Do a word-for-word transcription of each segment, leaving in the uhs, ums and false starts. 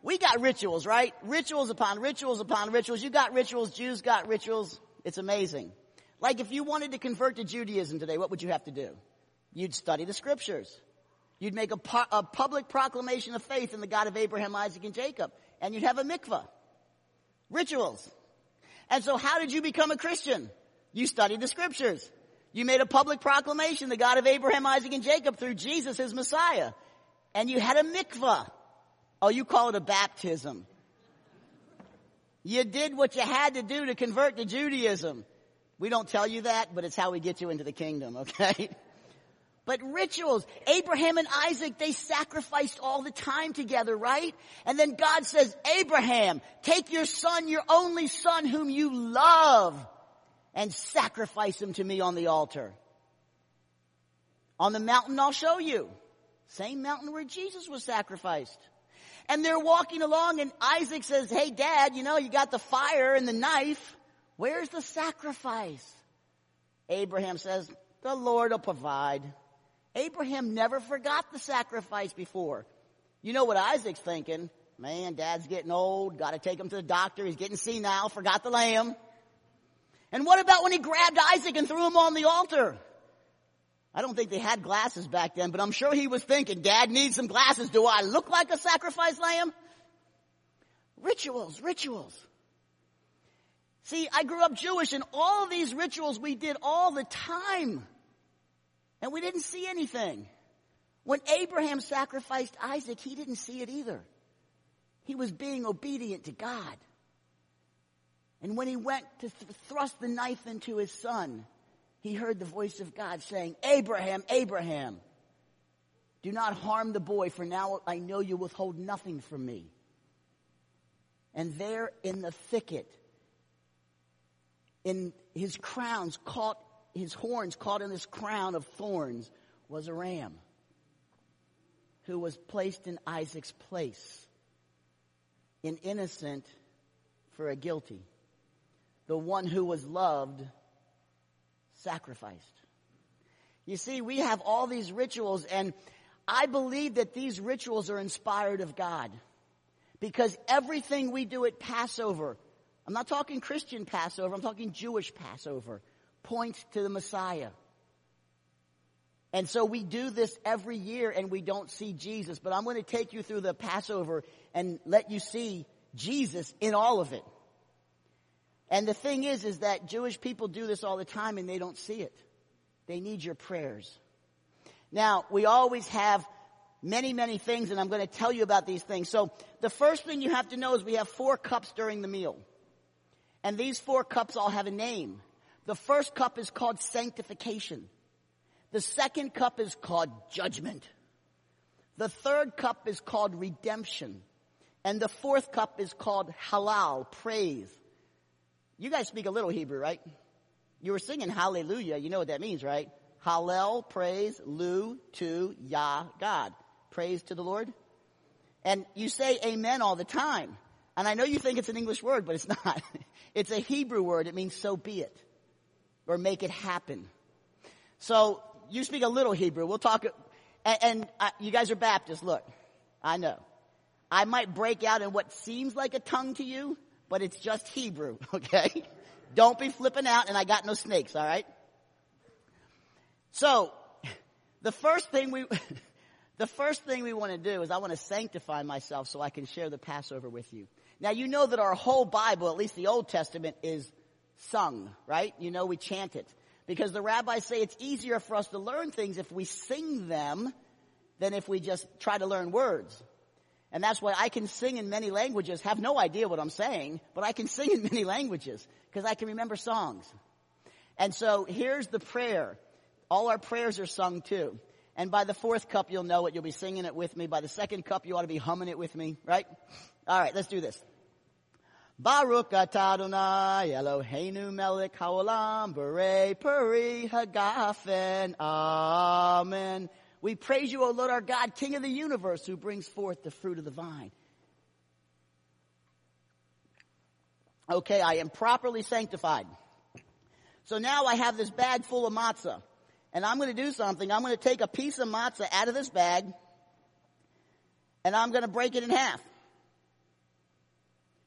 We got rituals, right? Rituals upon rituals upon rituals. You got rituals. Jews got rituals. It's amazing. Like if you wanted to convert to Judaism today, what would you have to do? You'd study the scriptures. You'd make a, pu- a public proclamation of faith in the God of Abraham, Isaac, and Jacob. And you'd have a mikvah. Rituals. And so how did you become a Christian? You studied the scriptures. You made a public proclamation, the God of Abraham, Isaac, and Jacob through Jesus, his Messiah. And you had a mikvah. Oh, you call it a baptism. You did what you had to do to convert to Judaism. We don't tell you that, but it's how we get you into the kingdom, okay? But rituals, Abraham and Isaac, they sacrificed all the time together, right? And then God says, Abraham, take your son, your only son whom you love, and sacrifice him to me on the altar. On the mountain I'll show you. Same mountain where Jesus was sacrificed. And they're walking along and Isaac says, hey Dad, you know, you got the fire and the knife. Where's the sacrifice? Abraham says, the Lord will provide. Abraham never forgot the sacrifice before. You know what Isaac's thinking? Man, Dad's getting old. Got to take him to the doctor. He's getting senile. Forgot the lamb. And what about when he grabbed Isaac and threw him on the altar? I don't think they had glasses back then, but I'm sure he was thinking, Dad needs some glasses. Do I look like a sacrifice lamb? Rituals, rituals. See, I grew up Jewish, and all of these rituals we did all the time. And we didn't see anything. When Abraham sacrificed Isaac, he didn't see it either. He was being obedient to God. And when he went to th- thrust the knife into his son, he heard the voice of God saying, Abraham, Abraham, do not harm the boy, for now I know you withhold nothing from me. And there in the thicket, in his crowns caught, his horns caught in this crown of thorns, was a ram who was placed in Isaac's place, an innocent for a guilty. The one who was loved sacrificed. You see, we have all these rituals, and I believe that these rituals are inspired of God. Because everything we do at Passover, I'm not talking Christian Passover, I'm talking Jewish Passover, points to the Messiah. And so we do this every year and we don't see Jesus. But I'm going to take you through the Passover and let you see Jesus in all of it. And the thing is, is that Jewish people do this all the time and they don't see it. They need your prayers. Now, we always have many, many things, and I'm going to tell you about these things. So the first thing you have to know is we have four cups during the meal. And these four cups all have a name. The first cup is called sanctification. The second cup is called judgment. The third cup is called redemption. And the fourth cup is called halal, praise. You guys speak a little Hebrew, right? You were singing hallelujah. You know what that means, right? Hallel, praise, lu, to, Yah, God. Praise to the Lord. And you say amen all the time. And I know you think it's an English word, but it's not. It's a Hebrew word. It means so be it. Or make it happen. So you speak a little Hebrew. We'll talk. And, and uh, you guys are Baptists. Look, I know. I might break out in what seems like a tongue to you, but it's just Hebrew, okay? Don't be flipping out, and I got no snakes, all right? So, the first thing we, the first thing we want to do is I want to sanctify myself so I can share the Passover with you. Now, you know that our whole Bible, at least the Old Testament, is sung, right? You know we chant it. Because the rabbis say it's easier for us to learn things if we sing them than if we just try to learn words. And that's why I can sing in many languages, have no idea what I'm saying, but I can sing in many languages because I can remember songs. And so here's the prayer. All our prayers are sung too. And by the fourth cup, you'll know it. You'll be singing it with me. By the second cup, you ought to be humming it with me, right? All right, let's do this. Baruch atah Adonai Eloheinu melech haolam borei peri hagafen. Amen. We praise you, O Lord our God, King of the universe, who brings forth the fruit of the vine. Okay, I am properly sanctified. So now I have this bag full of matzah. And I'm going to do something. I'm going to take a piece of matzah out of this bag. And I'm going to break it in half.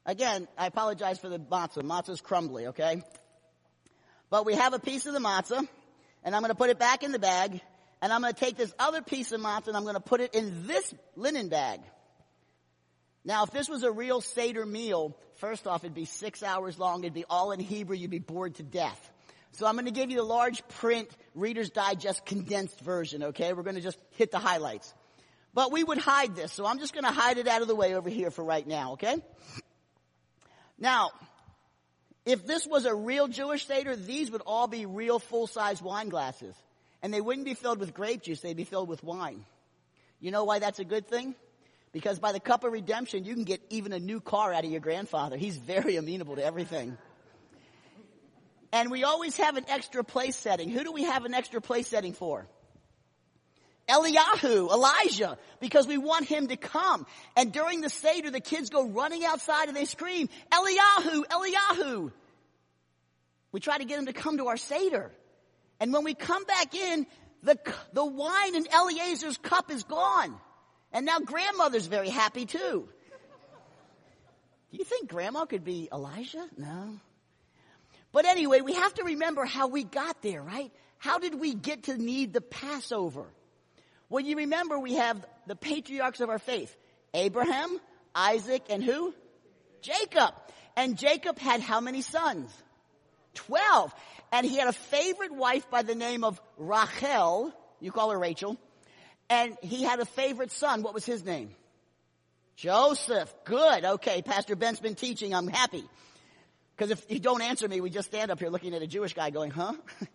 Again, I apologize for the matzah. Matzah's crumbly, okay? But we have a piece of the matzah, and I'm going to put it back in the bag, and I'm going to take this other piece of matzah, and I'm going to put it in this linen bag. Now, if this was a real Seder meal, first off, it'd be six hours long. It'd be all in Hebrew. You'd be bored to death. So I'm going to give you the large print Reader's Digest condensed version, okay? We're going to just hit the highlights. But we would hide this, so I'm just going to hide it out of the way over here for right now, okay? Now, if this was a real Jewish Seder, these would all be real full-size wine glasses. And they wouldn't be filled with grape juice, they'd be filled with wine. You know why that's a good thing? Because by the cup of redemption, you can get even a new car out of your grandfather. He's very amenable to everything. And we always have an extra place setting. Who do we have an extra place setting for? Eliyahu, Elijah, because we want him to come. And during the Seder, the kids go running outside and they scream, Eliyahu, Eliyahu. We try to get him to come to our Seder. And when we come back in, the, the wine in Eliezer's cup is gone. And now grandmother's very happy too. Do you think grandma could be Elijah? No. But anyway, we have to remember how we got there, right? How did we get to need the Passover? Well, you remember we have the patriarchs of our faith. Abraham, Isaac, and who? Jacob. And Jacob had how many sons? Twelve. And he had a favorite wife by the name of Rachel. You call her Rachel. And he had a favorite son. What was his name? Joseph. Good. Okay, Pastor Ben's been teaching. I'm happy. Because if you don't answer me, we just stand up here looking at a Jewish guy going, huh?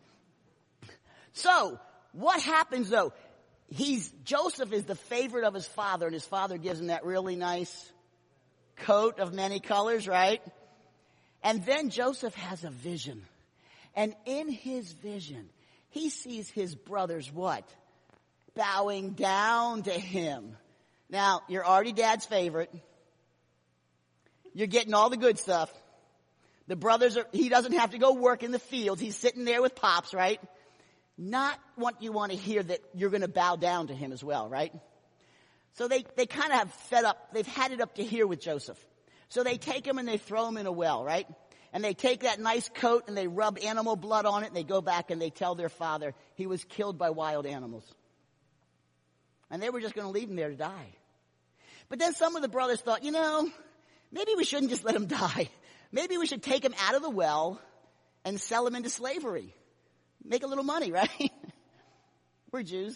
So, what happens though? He's, Joseph is the favorite of his father, and his father gives him that really nice coat of many colors, right? And then Joseph has a vision. And in his vision, he sees his brothers what? Bowing down to him. Now, you're already dad's favorite. You're getting all the good stuff. The brothers are, he doesn't have to go work in the fields. He's sitting there with Pops, right? Not what you want to hear that you're going to bow down to him as well, right? So they, they kind of have fed up, they've had it up to here with Joseph. So they take him and they throw him in a well, right? And they take that nice coat and they rub animal blood on it and they go back and they tell their father he was killed by wild animals. And they were just going to leave him there to die. But then some of the brothers thought, you know, maybe we shouldn't just let him die. Maybe we should take him out of the well and sell him into slavery. Make a little money, right? We're Jews.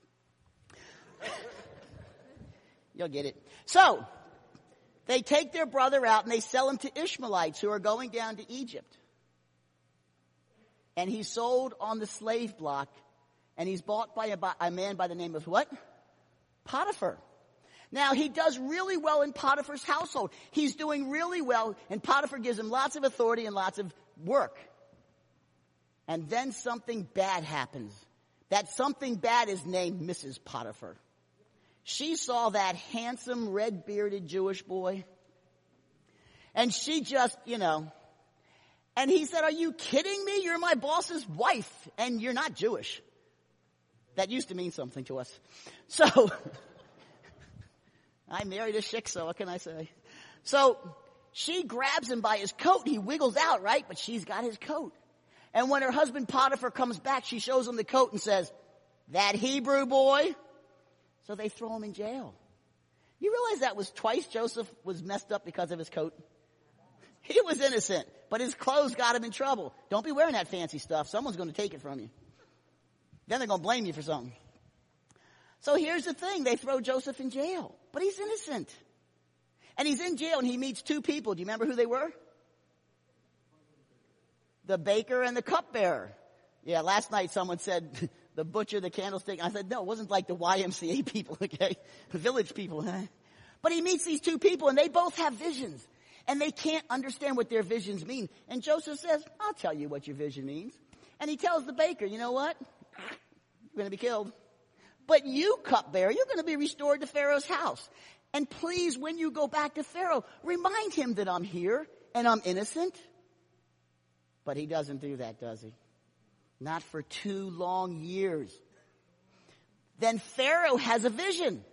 You'll get it. So, they take their brother out and they sell him to Ishmaelites who are going down to Egypt. And he's sold on the slave block, and he's bought by a, a man by the name of what? Potiphar. Now, he does really well in Potiphar's household. He's doing really well, and Potiphar gives him lots of authority and lots of work. And then something bad happens. That something bad is named Missus Potiphar. She saw that handsome, red-bearded Jewish boy. And she just, you know, and he said, are you kidding me? You're my boss's wife, and you're not Jewish. That used to mean something to us. So, I married a shiksa, what can I say? So, she grabs him by his coat, he wiggles out, right? But she's got his coat. And when her husband Potiphar comes back, she shows him the coat and says, that Hebrew boy? So they throw him in jail. You realize that was twice Joseph was messed up because of his coat? He was innocent, but his clothes got him in trouble. Don't be wearing that fancy stuff. Someone's going to take it from you. Then they're going to blame you for something. So here's the thing. They throw Joseph in jail, but he's innocent. And he's in jail and he meets two people. Do you remember who they were? The baker and the cupbearer. Yeah, last night someone said the butcher, the candlestick. I said, no, it wasn't like the Y M C A people, okay? The village people. Huh? But he meets these two people and they both have visions. And they can't understand what their visions mean. And Joseph says, I'll tell you what your vision means. And he tells the baker, you know what? You're going to be killed. But you, cupbearer, you're going to be restored to Pharaoh's house. And please, when you go back to Pharaoh, remind him that I'm here and I'm innocent. But he doesn't do that, does he? Not for two long years. Then Pharaoh has a vision.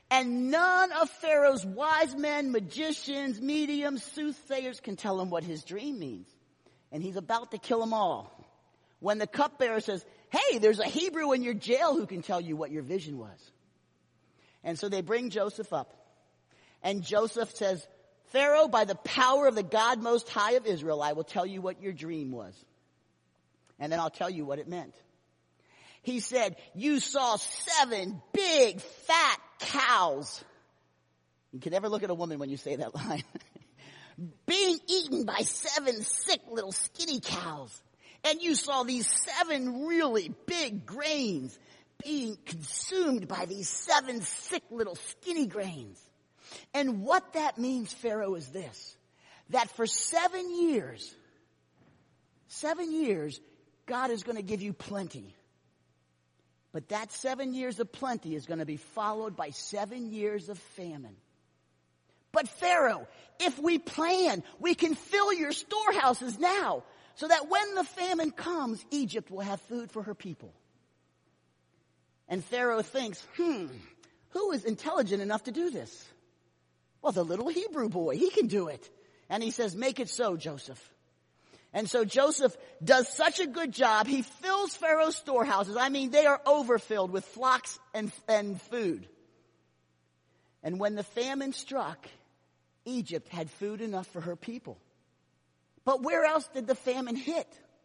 And none of Pharaoh's wise men, magicians, mediums, soothsayers can tell him what his dream means. And he's about to kill them all. When the cupbearer says, hey, there's a Hebrew in your jail who can tell you what your vision was. And so they bring Joseph up. And Joseph says, Pharaoh, by the power of the God Most High of Israel, I will tell you what your dream was. And then I'll tell you what it meant. He said, you saw seven big, fat cows. You can never look at a woman when you say that line. Being eaten by seven sick little skinny cows. And you saw these seven really big grains being consumed by these seven sick little skinny grains. And what that means, Pharaoh, is this. That for seven years, seven years, God is going to give you plenty. But that seven years of plenty is going to be followed by seven years of famine. But Pharaoh, if we plan, we can fill your storehouses now so that when the famine comes, Egypt will have food for her people. And Pharaoh thinks, hmm, who is intelligent enough to do this? Well, the little Hebrew boy, he can do it. And he says, make it so, Joseph. And so Joseph does such a good job. He fills Pharaoh's storehouses. I mean, they are overfilled with flocks and, and food. And when the famine struck, Egypt had food enough for her people. But where else did the famine hit?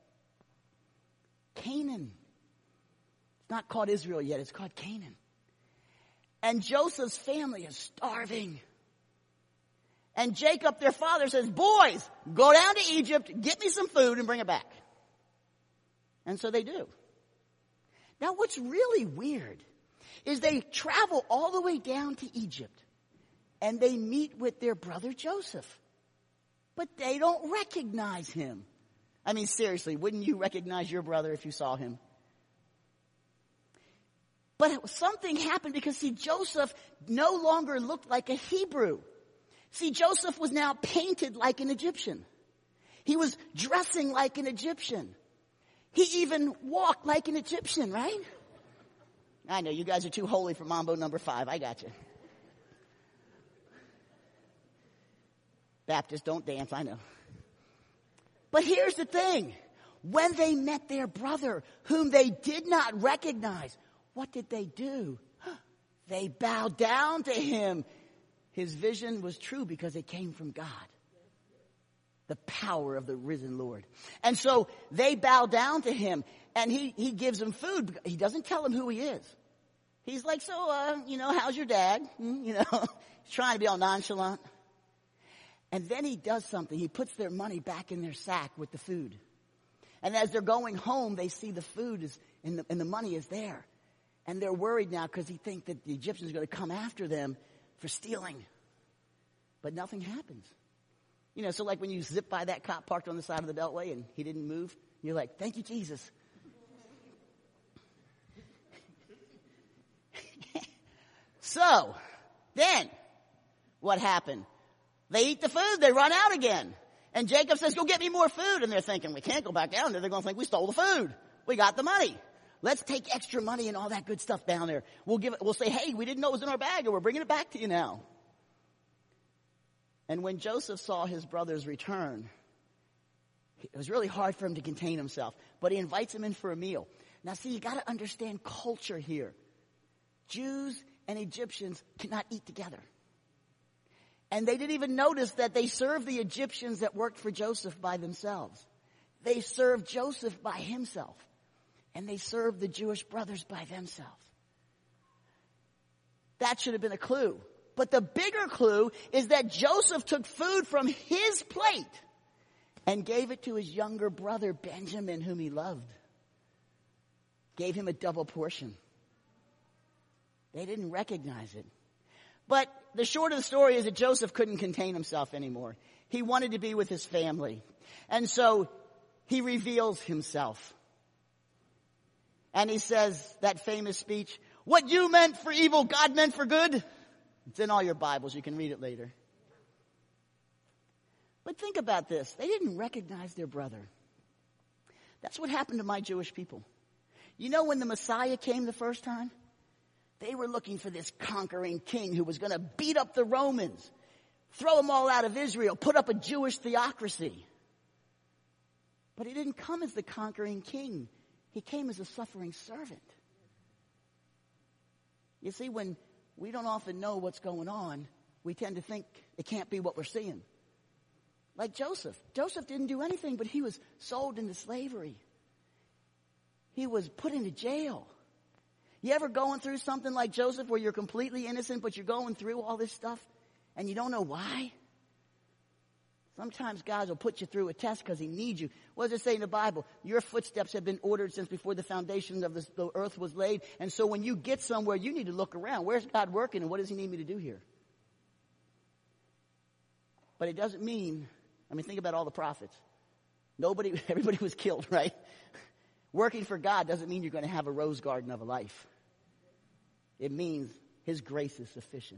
Canaan. It's not called Israel yet. It's called Canaan. And Joseph's family is starving. And Jacob, their father, says, boys, go down to Egypt, get me some food, and bring it back. And so they do. Now, what's really weird is they travel all the way down to Egypt, and they meet with their brother Joseph. But they don't recognize him. I mean, seriously, wouldn't you recognize your brother if you saw him? But something happened because, see, Joseph no longer looked like a Hebrew. See, Joseph was now painted like an Egyptian. He was dressing like an Egyptian. He even walked like an Egyptian, right? I know, you guys are too holy for Mambo number five. I got you. Baptists don't dance, I know. But here's the thing. When they met their brother, whom they did not recognize, what did they do? They bowed down to him. His vision was true because it came from God. The power of the risen Lord. And so they bow down to him, and he, he gives them food. He doesn't tell them who he is. He's like, so, uh, you know, how's your dad? Hmm, you know, he's trying to be all nonchalant. And then he does something. He puts their money back in their sack with the food. And as they're going home, they see the food is, and the, and the money is there. And they're worried now because they think that the Egyptians are going to come after them for stealing. But nothing happens. You know, so like when you zip by that cop parked on the side of the beltway and he didn't move, you're like, thank you, Jesus. So, then, what happened? They eat the food, they run out again. And Jacob says, go get me more food. And they're thinking, we can't go back down there. They're going to think we stole the food. We got the money. Let's take extra money and all that good stuff down there. We'll give it, we'll say, hey, we didn't know it was in our bag, and we're bringing it back to you now. And when Joseph saw his brothers return, it was really hard for him to contain himself. But he invites them in for a meal. Now, see, you got to understand culture here. Jews and Egyptians cannot eat together. And they didn't even notice that they served the Egyptians that worked for Joseph by themselves. They served Joseph by himself. And they served the Jewish brothers by themselves. That should have been a clue. But the bigger clue is that Joseph took food from his plate and gave it to his younger brother, Benjamin, whom he loved. Gave him a double portion. They didn't recognize it. But the short of the story is that Joseph couldn't contain himself anymore. He wanted to be with his family. And so he reveals himself. And he says that famous speech, what you meant for evil, God meant for good. It's in all your Bibles. You can read it later. But think about this. They didn't recognize their brother. That's what happened to my Jewish people. You know when the Messiah came the first time? They were looking for this conquering king who was going to beat up the Romans, throw them all out of Israel, put up a Jewish theocracy. But he didn't come as the conquering king. He came as a suffering servant. You see, when we don't often know what's going on, we tend to think it can't be what we're seeing. Like Joseph. Joseph didn't do anything, but he was sold into slavery. He was put into jail. You ever going through something like Joseph where you're completely innocent, but you're going through all this stuff and you don't know why? Sometimes God will put you through a test because he needs you. What does it say in the Bible? Your footsteps have been ordered since before the foundation of this, the earth was laid. And so when you get somewhere, you need to look around. Where's God working and what does he need me to do here? But it doesn't mean, I mean, think about all the prophets. Nobody, everybody was killed, right? Working for God doesn't mean you're going to have a rose garden of a life. It means his grace is sufficient.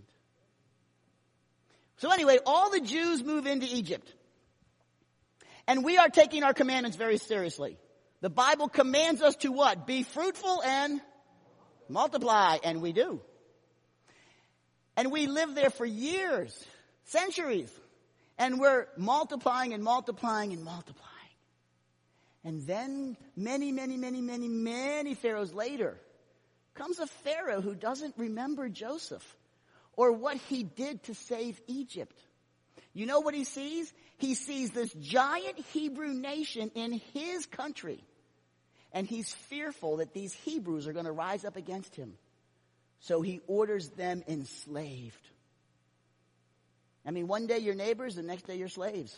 So anyway, all the Jews move into Egypt. And we are taking our commandments very seriously. The Bible commands us to what? Be fruitful and multiply. And we do. And we live there for years, centuries. And we're multiplying and multiplying and multiplying. And then many, many, many, many, many pharaohs later comes a pharaoh who doesn't remember Joseph or what he did to save Egypt. You know what he sees? He sees this giant Hebrew nation in his country. And he's fearful that these Hebrews are going to rise up against him. So he orders them enslaved. I mean, one day you're neighbors, the next day you're slaves.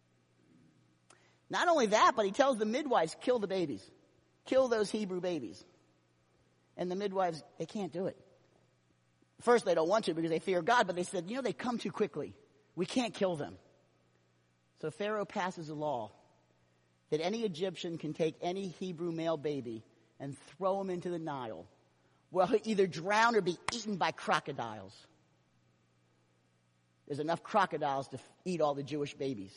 Not only that, but he tells the midwives, kill the babies. Kill those Hebrew babies. And the midwives, they can't do it. First, they don't want to because they fear God, but they said, you know, they come too quickly. We can't kill them. So Pharaoh passes a law that any Egyptian can take any Hebrew male baby and throw him into the Nile. Well, he'll either drown or be eaten by crocodiles. There's enough crocodiles to eat all the Jewish babies.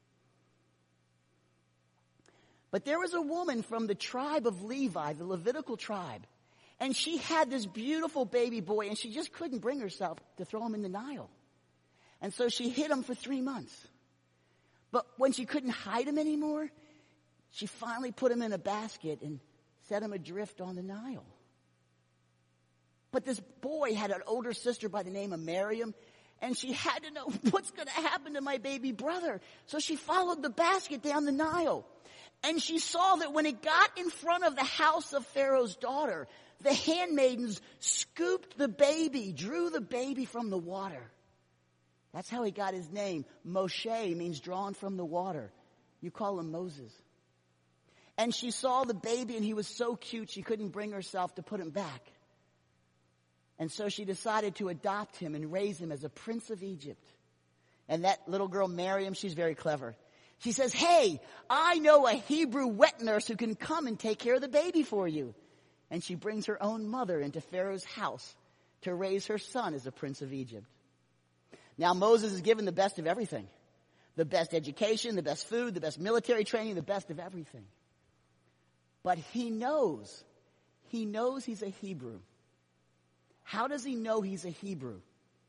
But there was a woman from the tribe of Levi, the Levitical tribe, and she had this beautiful baby boy, and she just couldn't bring herself to throw him in the Nile. And so she hid him for three months. But when she couldn't hide him anymore, she finally put him in a basket and set him adrift on the Nile. But this boy had an older sister by the name of Miriam, and she had to know what's going to happen to my baby brother. So she followed the basket down the Nile. And she saw that when it got in front of the house of Pharaoh's daughter, the handmaidens scooped the baby, drew the baby from the water. That's how he got his name. Moshe means drawn from the water. You call him Moses. And she saw the baby and he was so cute she couldn't bring herself to put him back. And so she decided to adopt him and raise him as a prince of Egypt. And that little girl, Miriam, she's very clever. She says, hey, I know a Hebrew wet nurse who can come and take care of the baby for you. And she brings her own mother into Pharaoh's house to raise her son as a prince of Egypt. Now Moses is given the best of everything. The best education, the best food, the best military training, the best of everything. But he knows, he knows he's a Hebrew. How does he know he's a Hebrew?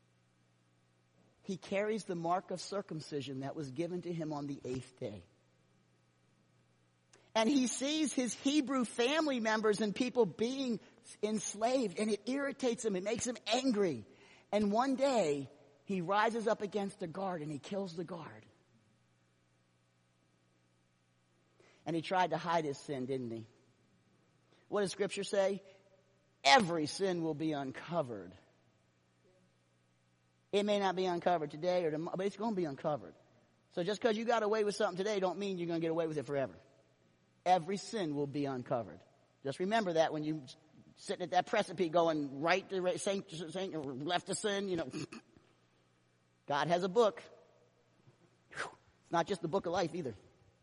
He carries the mark of circumcision that was given to him on the eighth day. And he sees his Hebrew family members and people being enslaved, and it irritates him. It makes him angry. And one day, he rises up against the guard and he kills the guard. And he tried to hide his sin, didn't he? What does Scripture say? Every sin will be uncovered. It may not be uncovered today or tomorrow, but it's going to be uncovered. So just because you got away with something today don't mean you're going to get away with it forever. Every sin will be uncovered. Just remember that when you're sitting at that precipice going right to right, saint, saint, or left to sin, you know. God has a book. It's not just the book of life either.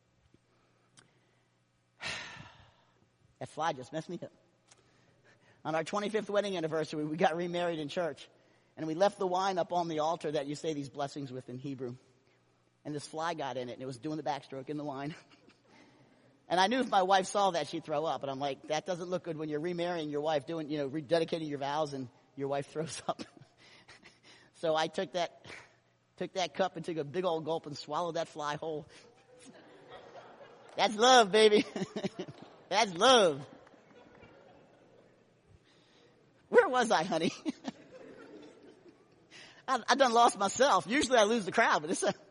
That fly just messed me up. On our twenty-fifth wedding anniversary, we got remarried in church. And we left the wine up on the altar that you say these blessings with in Hebrew. And this fly got in it, and it was doing the backstroke in the wine. And I knew if my wife saw that, she'd throw up. And I'm like, that doesn't look good when you're remarrying your wife, doing, you know, rededicating your vows. And your wife throws up. So I took that, took that cup and took a big old gulp and swallowed that fly whole. That's love, baby. That's love. Where was I, honey? I, I done lost myself. Usually I lose the crowd, but it's a...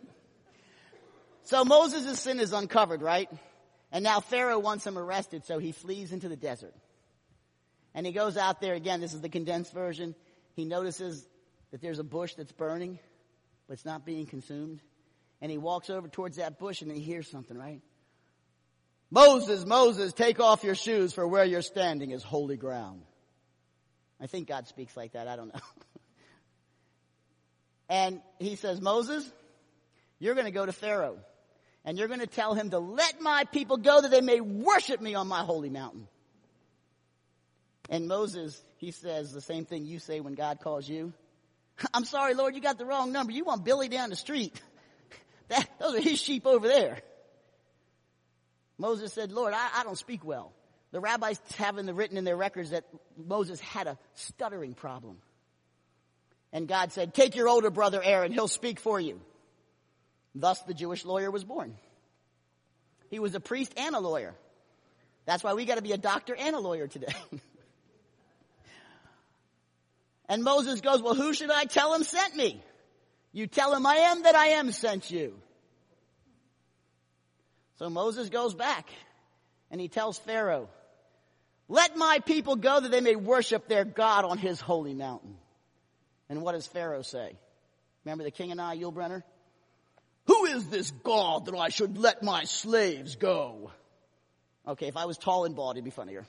So Moses' sin is uncovered, right? And now Pharaoh wants him arrested, so he flees into the desert. And he goes out there again. This is the condensed version. He notices that there's a bush that's burning, but it's not being consumed. And he walks over towards that bush and he hears something, right? Moses, Moses, take off your shoes, for where you're standing is holy ground. I think God speaks like that. I don't know. And he says, Moses, you're going to go to Pharaoh. And you're going to tell him to let my people go that they may worship me on my holy mountain. And Moses, he says the same thing you say when God calls you. I'm sorry, Lord, you got the wrong number. You want Billy down the street. That, those are his sheep over there. Moses said, Lord, I, I don't speak well. The rabbis have in the written in their records that Moses had a stuttering problem. And God said, take your older brother Aaron, he'll speak for you. Thus the Jewish lawyer was born. He was a priest and a lawyer. That's why we got to be a doctor and a lawyer today. And Moses goes, well, who should I tell him sent me? You tell him I am that I am sent you. So Moses goes back and he tells Pharaoh, let my people go that they may worship their God on his holy mountain. And what does Pharaoh say? Remember the king and I, Yul Brynner? Who is this God that I should let my slaves go? Okay, if I was tall and bald, it'd be funnier.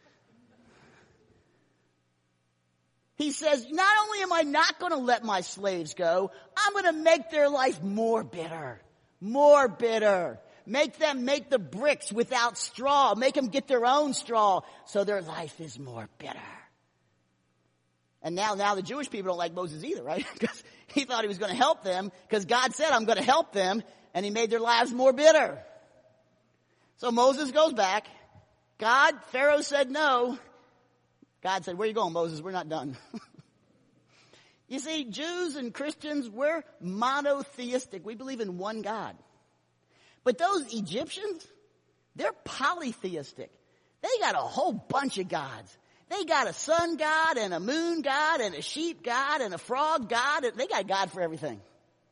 He says, not only am I not going to let my slaves go, I'm going to make their life more bitter. More bitter. Make them make the bricks without straw. Make them get their own straw so their life is more bitter. And now, now the Jewish people don't like Moses either, right? Because he thought he was going to help them because God said, I'm going to help them. And he made their lives more bitter. So Moses goes back. God, Pharaoh said no. God said, where are you going, Moses? We're not done. You see, Jews and Christians, we're monotheistic. We believe in one God. But those Egyptians, they're polytheistic. They got a whole bunch of gods. They got a sun god and a moon god and a sheep god and a frog god. They got God for everything.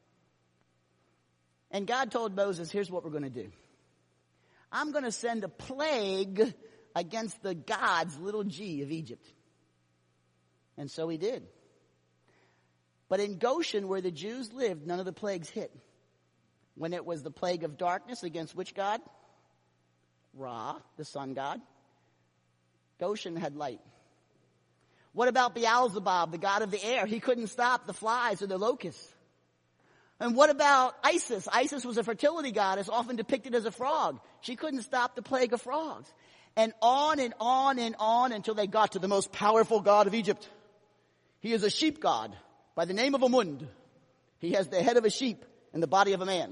And God told Moses, here's what we're going to do. I'm going to send a plague against the gods, little g, of Egypt. And so he did. But in Goshen, where the Jews lived, none of the plagues hit. When it was the plague of darkness against which god? Ra, the sun god. Goshen had light. What about Beelzebub, the god of the air? He couldn't stop the flies or the locusts. And what about Isis? Isis was a fertility goddess, often depicted as a frog. She couldn't stop the plague of frogs. And on and on and on until they got to the most powerful god of Egypt. He is a sheep god by the name of Amund. He has the head of a sheep and the body of a man.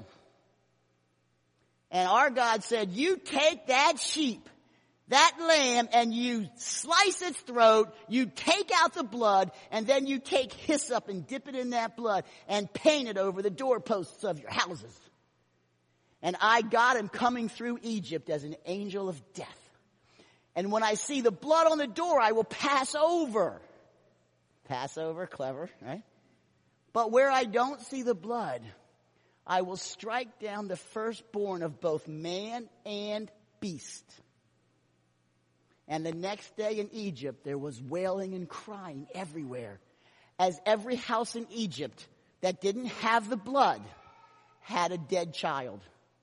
And our God said, you take that sheep, that lamb, and you slice its throat, you take out the blood, and then you take hyssop and dip it in that blood and paint it over the doorposts of your houses. And I, God, am coming through Egypt as an angel of death. And when I see the blood on the door, I will pass over. Pass over, clever, right? But where I don't see the blood, I will strike down the firstborn of both man and beast. And the next day in Egypt, there was wailing and crying everywhere, as every house in Egypt that didn't have the blood had a dead child,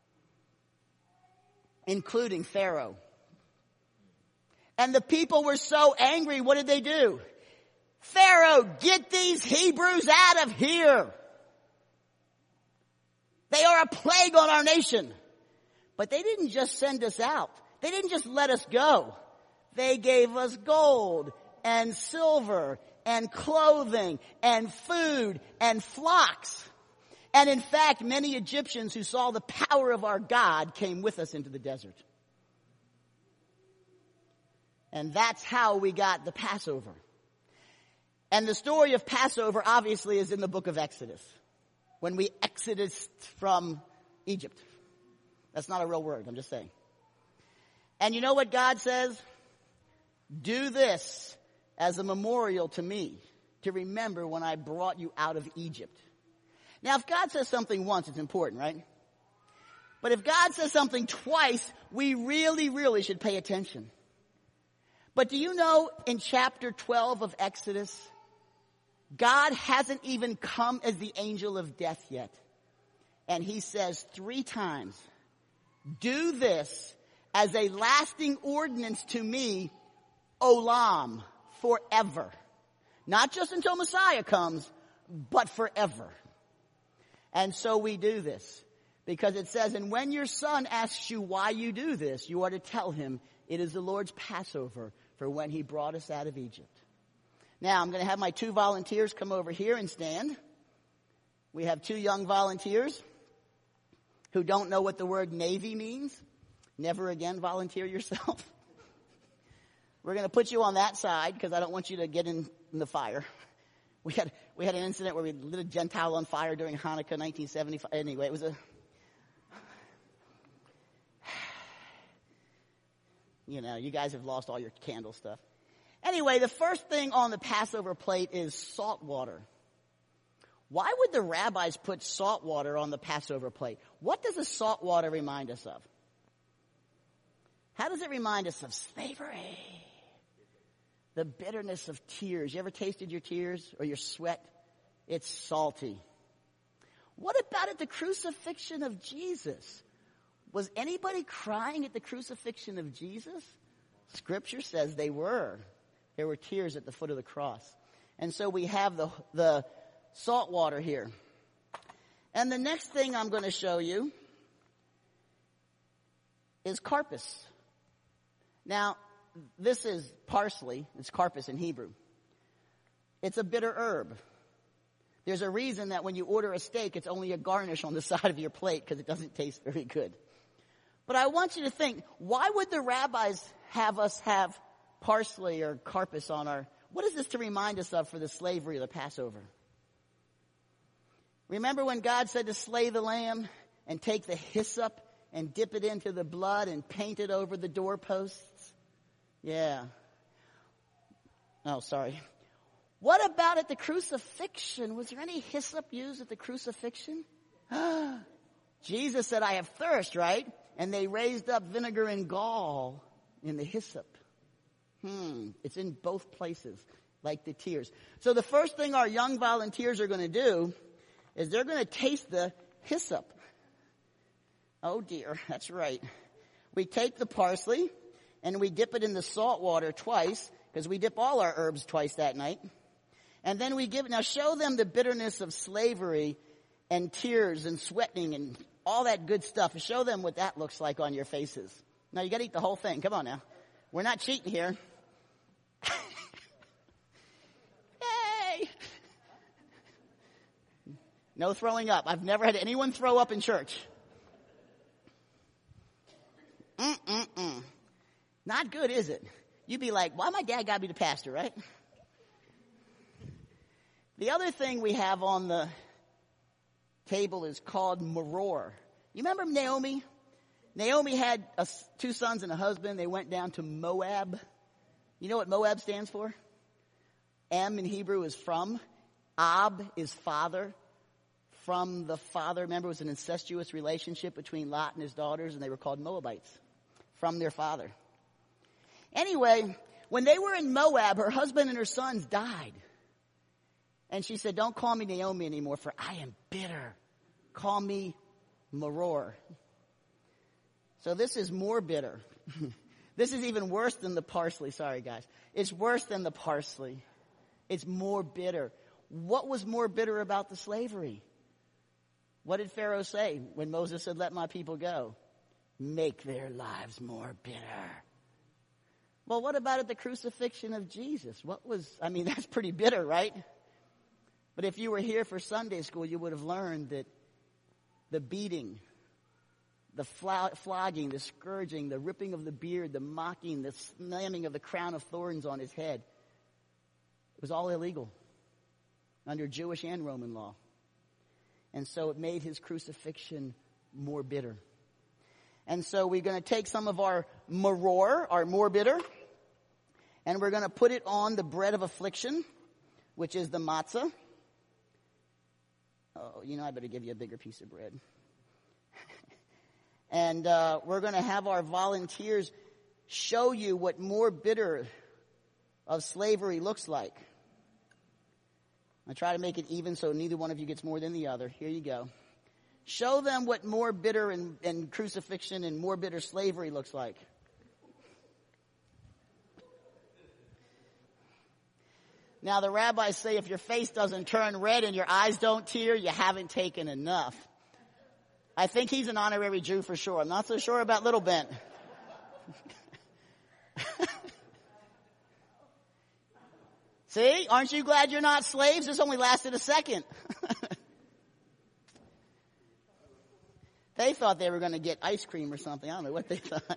including Pharaoh. And the people were so angry, what did they do? Pharaoh, get these Hebrews out of here. They are a plague on our nation. But they didn't just send us out. They didn't just let us go. They gave us gold and silver and clothing and food and flocks. And in fact, many Egyptians who saw the power of our God came with us into the desert. And that's how we got the Passover. And the story of Passover obviously is in the book of Exodus, when we exodus from Egypt. That's not a real word, I'm just saying. And you know what God says? Do this as a memorial to me, to remember when I brought you out of Egypt. Now, if God says something once, it's important, right? But if God says something twice, we really, really should pay attention. But do you know in chapter twelve of Exodus, God hasn't even come as the angel of death yet. And he says three times, do this as a lasting ordinance to me, olam, forever. Not just until Messiah comes, but forever. And so we do this. Because it says, and when your son asks you why you do this, you are to tell him it is the Lord's Passover for when he brought us out of Egypt. Now, I'm going to have my two volunteers come over here and stand. We have two young volunteers who don't know what the word Navy means. Never again volunteer yourself. We're going to put you on that side because I don't want you to get in, in the fire. We had we had an incident where we lit a Gentile on fire during Hanukkah nineteen seventy-five. Anyway, it was a... You know, you guys have lost all your candle stuff. Anyway, the first thing on the Passover plate is salt water. Why would the rabbis put salt water on the Passover plate? What does the salt water remind us of? How does it remind us of slavery? The bitterness of tears. You ever tasted your tears or your sweat? It's salty. What about at the crucifixion of Jesus? Was anybody crying at the crucifixion of Jesus? Scripture says they were. There were tears at the foot of the cross. And so we have the, the salt water here. And the next thing I'm going to show you is karpas. Now, this is parsley. It's karpas in Hebrew. It's a bitter herb. There's a reason that when you order a steak, it's only a garnish on the side of your plate because it doesn't taste very good. But I want you to think, why would the rabbis have us have parsley or karpas on our... What is this to remind us of for the slavery of the Passover? Remember when God said to slay the lamb and take the hyssop and dip it into the blood and paint it over the doorposts? Yeah. Oh, sorry. What about at the crucifixion? Was there any hyssop used at the crucifixion? Jesus said, I have thirst, right? And they raised up vinegar and gall in the hyssop. Hmm, it's in both places, like the tears. So the first thing our young volunteers are going to do is they're going to taste the hyssop. Oh dear, that's right. We take the parsley and we dip it in the salt water twice, because we dip all our herbs twice that night. And then we give, now show them the bitterness of slavery and tears and sweating and all that good stuff. Show them what that looks like on your faces. Now you got to eat the whole thing. Come on now. We're not cheating here. Yay! No throwing up. I've never had anyone throw up in church. Mm-mm-mm. Not good, is it? You'd be like, why my dad got to be the pastor, right? The other thing we have on the table is called maror. You remember Naomi? Naomi had a, two sons and a husband. They went down to Moab. You know what Moab stands for? M in Hebrew is from. Ab is father. From the father. Remember, it was an incestuous relationship between Lot and his daughters, and they were called Moabites. From their father. Anyway, when they were in Moab, her husband and her sons died. And she said, don't call me Naomi anymore, for I am bitter. Call me maror. So this is more bitter. This is even worse than the parsley. Sorry, guys. It's worse than the parsley. It's more bitter. What was more bitter about the slavery? What did Pharaoh say when Moses said, let my people go? Make their lives more bitter. Well, what about at the crucifixion of Jesus? What was, I mean, that's pretty bitter, right? But if you were here for Sunday school, you would have learned that the beating, the flogging, the scourging, the ripping of the beard, the mocking, the slamming of the crown of thorns on his head, it was all illegal. under Jewish and Roman law. And so it made his crucifixion more bitter. And so we're going to take some of our maror, our more bitter, and we're going to put it on the bread of affliction, which is the matzah. Oh, you know, I better give you a bigger piece of bread. And uh, we're going to have our volunteers show you what more bitter of slavery looks like. I try to make it even so neither one of you gets more than the other. Here you go. Show them what more bitter and, and crucifixion and more bitter slavery looks like. Now the rabbis say if your face doesn't turn red and your eyes don't tear, you haven't taken enough. I think he's an honorary Jew for sure. I'm not so sure about Little Bent. See, aren't you glad you're not slaves? This only lasted a second. They thought they were going to get ice cream or something. I don't know what they thought.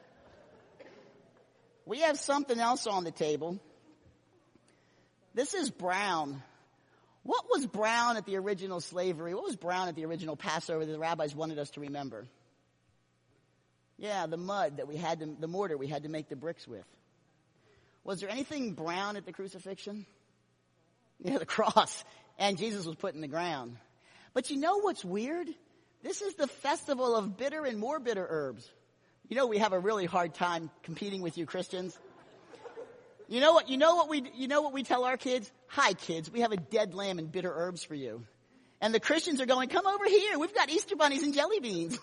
We have something else on the table. This is brown. What was brown at the original slavery? What was brown at the original Passover that the rabbis wanted us to remember? Yeah, the mud that we had to, the mortar we had to make the bricks with. Was there anything brown at the crucifixion? Yeah, the cross. And Jesus was put in the ground. But you know what's weird? This is the festival of bitter and more bitter herbs. You know we have a really hard time competing with you Christians. You know what, you know what we, you know what we tell our kids? Hi kids, we have a dead lamb and bitter herbs for you. And the Christians are going, come over here. We've got Easter bunnies and jelly beans.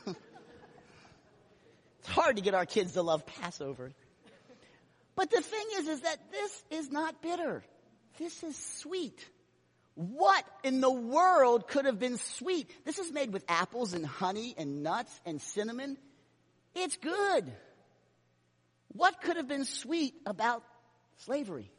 It's hard to get our kids to love Passover. But the thing is, is that this is not bitter. This is sweet. What in the world could have been sweet? This is made with apples and honey and nuts and cinnamon. It's good. What could have been sweet about slavery?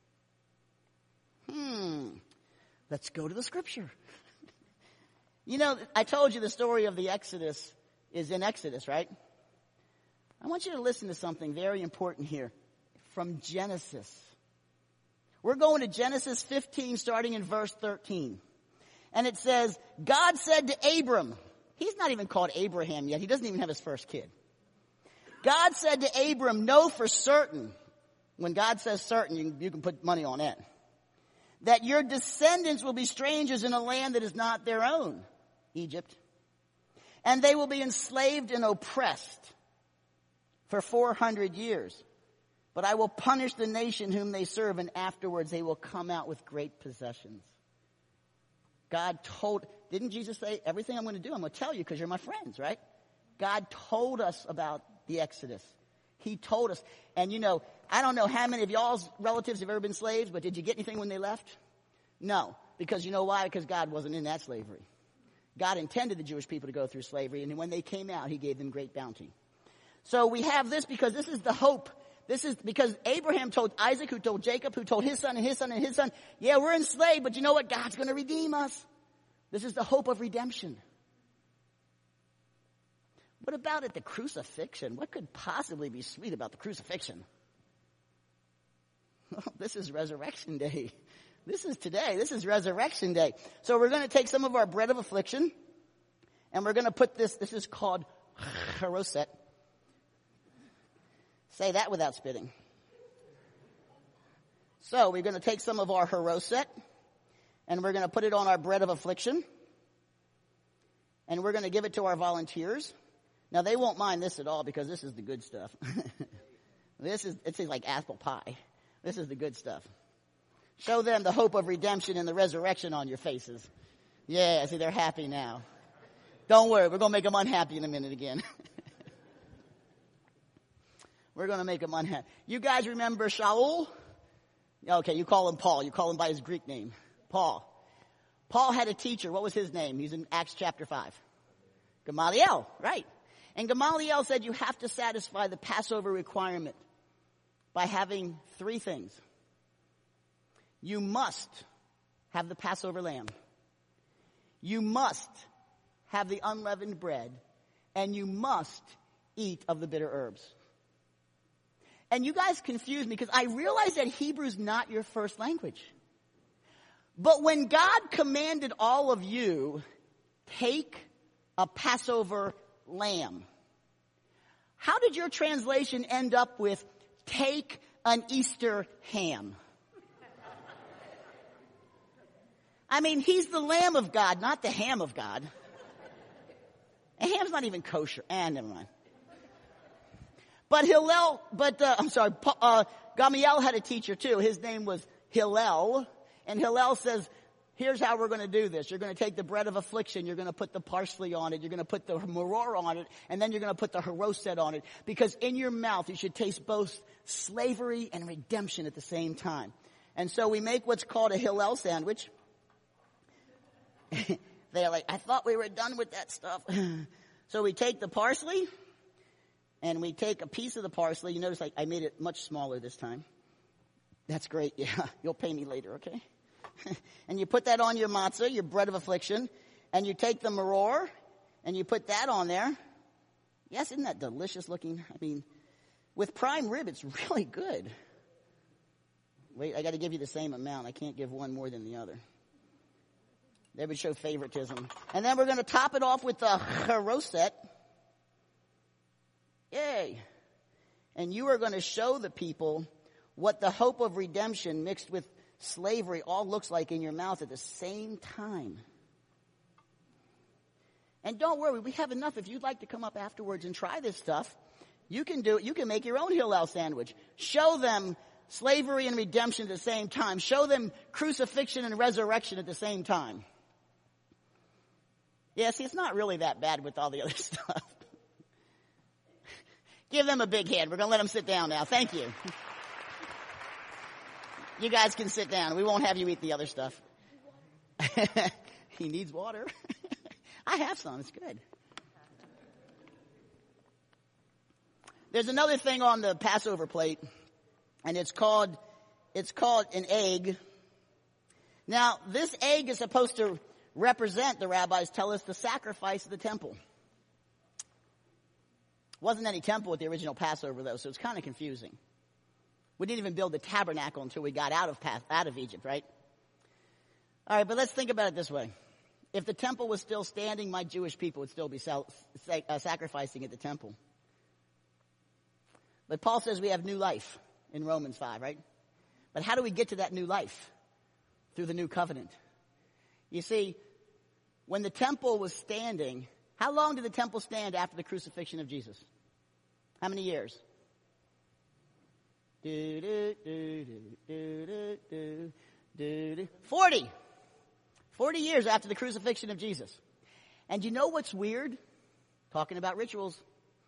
Hmm. Let's go to the scripture. You know, I told you the story of the Exodus is in Exodus, right? I want you to listen to something very important here from Genesis. We're going to Genesis fifteen, starting in verse thirteen. And it says, God said to Abram, he's not even called Abraham yet. He doesn't even have his first kid. God said to Abram, know for certain, when God says certain, you can, you can put money on it, that your descendants will be strangers in a land that is not their own, Egypt. And they will be enslaved and oppressed for four hundred years. But I will punish the nation whom they serve, and afterwards they will come out with great possessions. God told, didn't Jesus say, everything I'm going to do, I'm going to tell you because you're my friends, right? God told us about the Exodus. He told us. And you know, I don't know how many of y'all's relatives have ever been slaves, but did you get anything when they left? No. Because you know why? Because God wasn't in that slavery. God intended the Jewish people to go through slavery, and when they came out, he gave them great bounty. So we have this because this is the hope. This is because Abraham told Isaac, who told Jacob, who told his son and his son and his son, yeah, we're enslaved, but you know what? God's going to redeem us. This is the hope of redemption. What about at the crucifixion? What could possibly be sweet about the crucifixion? Well, this is Resurrection Day. This is today. This is Resurrection Day. So we're going to take some of our bread of affliction, and we're going to put this, this is called charoset. Say that without spitting. So we're going to take some of our charoset, and we're going to put it on our bread of affliction, and we're going to give it to our volunteers. Now they won't mind this at all because this is the good stuff. This is, it tastes like apple pie. This is the good stuff. Show them the hope of redemption and the resurrection on your faces. Yeah, see, they're happy now. Don't worry, we're going to make them unhappy in a minute again. We're going to make them unhappy. You guys remember Shaul? Okay, you call him Paul. You call him by his Greek name. Paul. Paul had a teacher. What was his name? He's in Acts chapter five. Gamaliel, right. And Gamaliel said you have to satisfy the Passover requirement by having three things. You must have the Passover lamb. You must have the unleavened bread. And you must eat of the bitter herbs. And you guys confuse me because I realize that Hebrew's not your first language. But when God commanded all of you, take a Passover lamb, how did your translation end up with take an Easter ham? I mean, he's the Lamb of God, not the ham of God. A ham's not even kosher. Ah, never mind. But Hillel, but, uh, I'm sorry, uh, Gamaliel had a teacher too. His name was Hillel. And Hillel says, here's how we're going to do this. You're going to take the bread of affliction. You're going to put the parsley on it. You're going to put the maror on it. And then you're going to put the haroset on it. Because in your mouth, you should taste both slavery and redemption at the same time. And so we make what's called a Hillel sandwich. They're like, I thought we were done with that stuff. So we take the parsley, and we take a piece of the parsley. You notice I, I made it much smaller this time. That's great. Yeah, you'll pay me later, okay? And you put that on your matzah, your bread of affliction, and you take the maror, and you put that on there. Yes, isn't that delicious looking? I mean, with prime rib, it's really good. Wait, I got to give you the same amount. I can't give one more than the other. They would show favoritism. And then we're going to top it off with the haroset. Yay. And you are going to show the people what the hope of redemption mixed with slavery all looks like in your mouth at the same time. And don't worry, we have enough. If you'd like to come up afterwards and try this stuff, you can do it. You can make your own Hillel sandwich. Show them slavery and redemption at the same time. Show them crucifixion and resurrection at the same time. Yeah, see, it's not really that bad with all the other stuff. Give them a big hand. We're going to let them sit down now. Thank you. You guys can sit down. We won't have you eat the other stuff. He needs water. I have some. It's good. There's another thing on the Passover plate, and it's called, it's called an egg. Now, this egg is supposed to represent, the rabbis tell us, the sacrifice of the temple. Wasn't any temple at the original Passover, though, so it's kind of confusing. We didn't even build the tabernacle until we got out of out of Egypt, right? All right, but let's think about it this way. If the temple was still standing, my Jewish people would still be sal- uh, sacrificing at the temple. But Paul says we have new life in Romans five, right? But how do we get to that new life? Through the new covenant. You see, when the temple was standing, how long did the temple stand after the crucifixion of Jesus? How many years? Do, do, do, do, do, do, do, do. Forty. Forty years after the crucifixion of Jesus. And you know what's weird? Talking about rituals.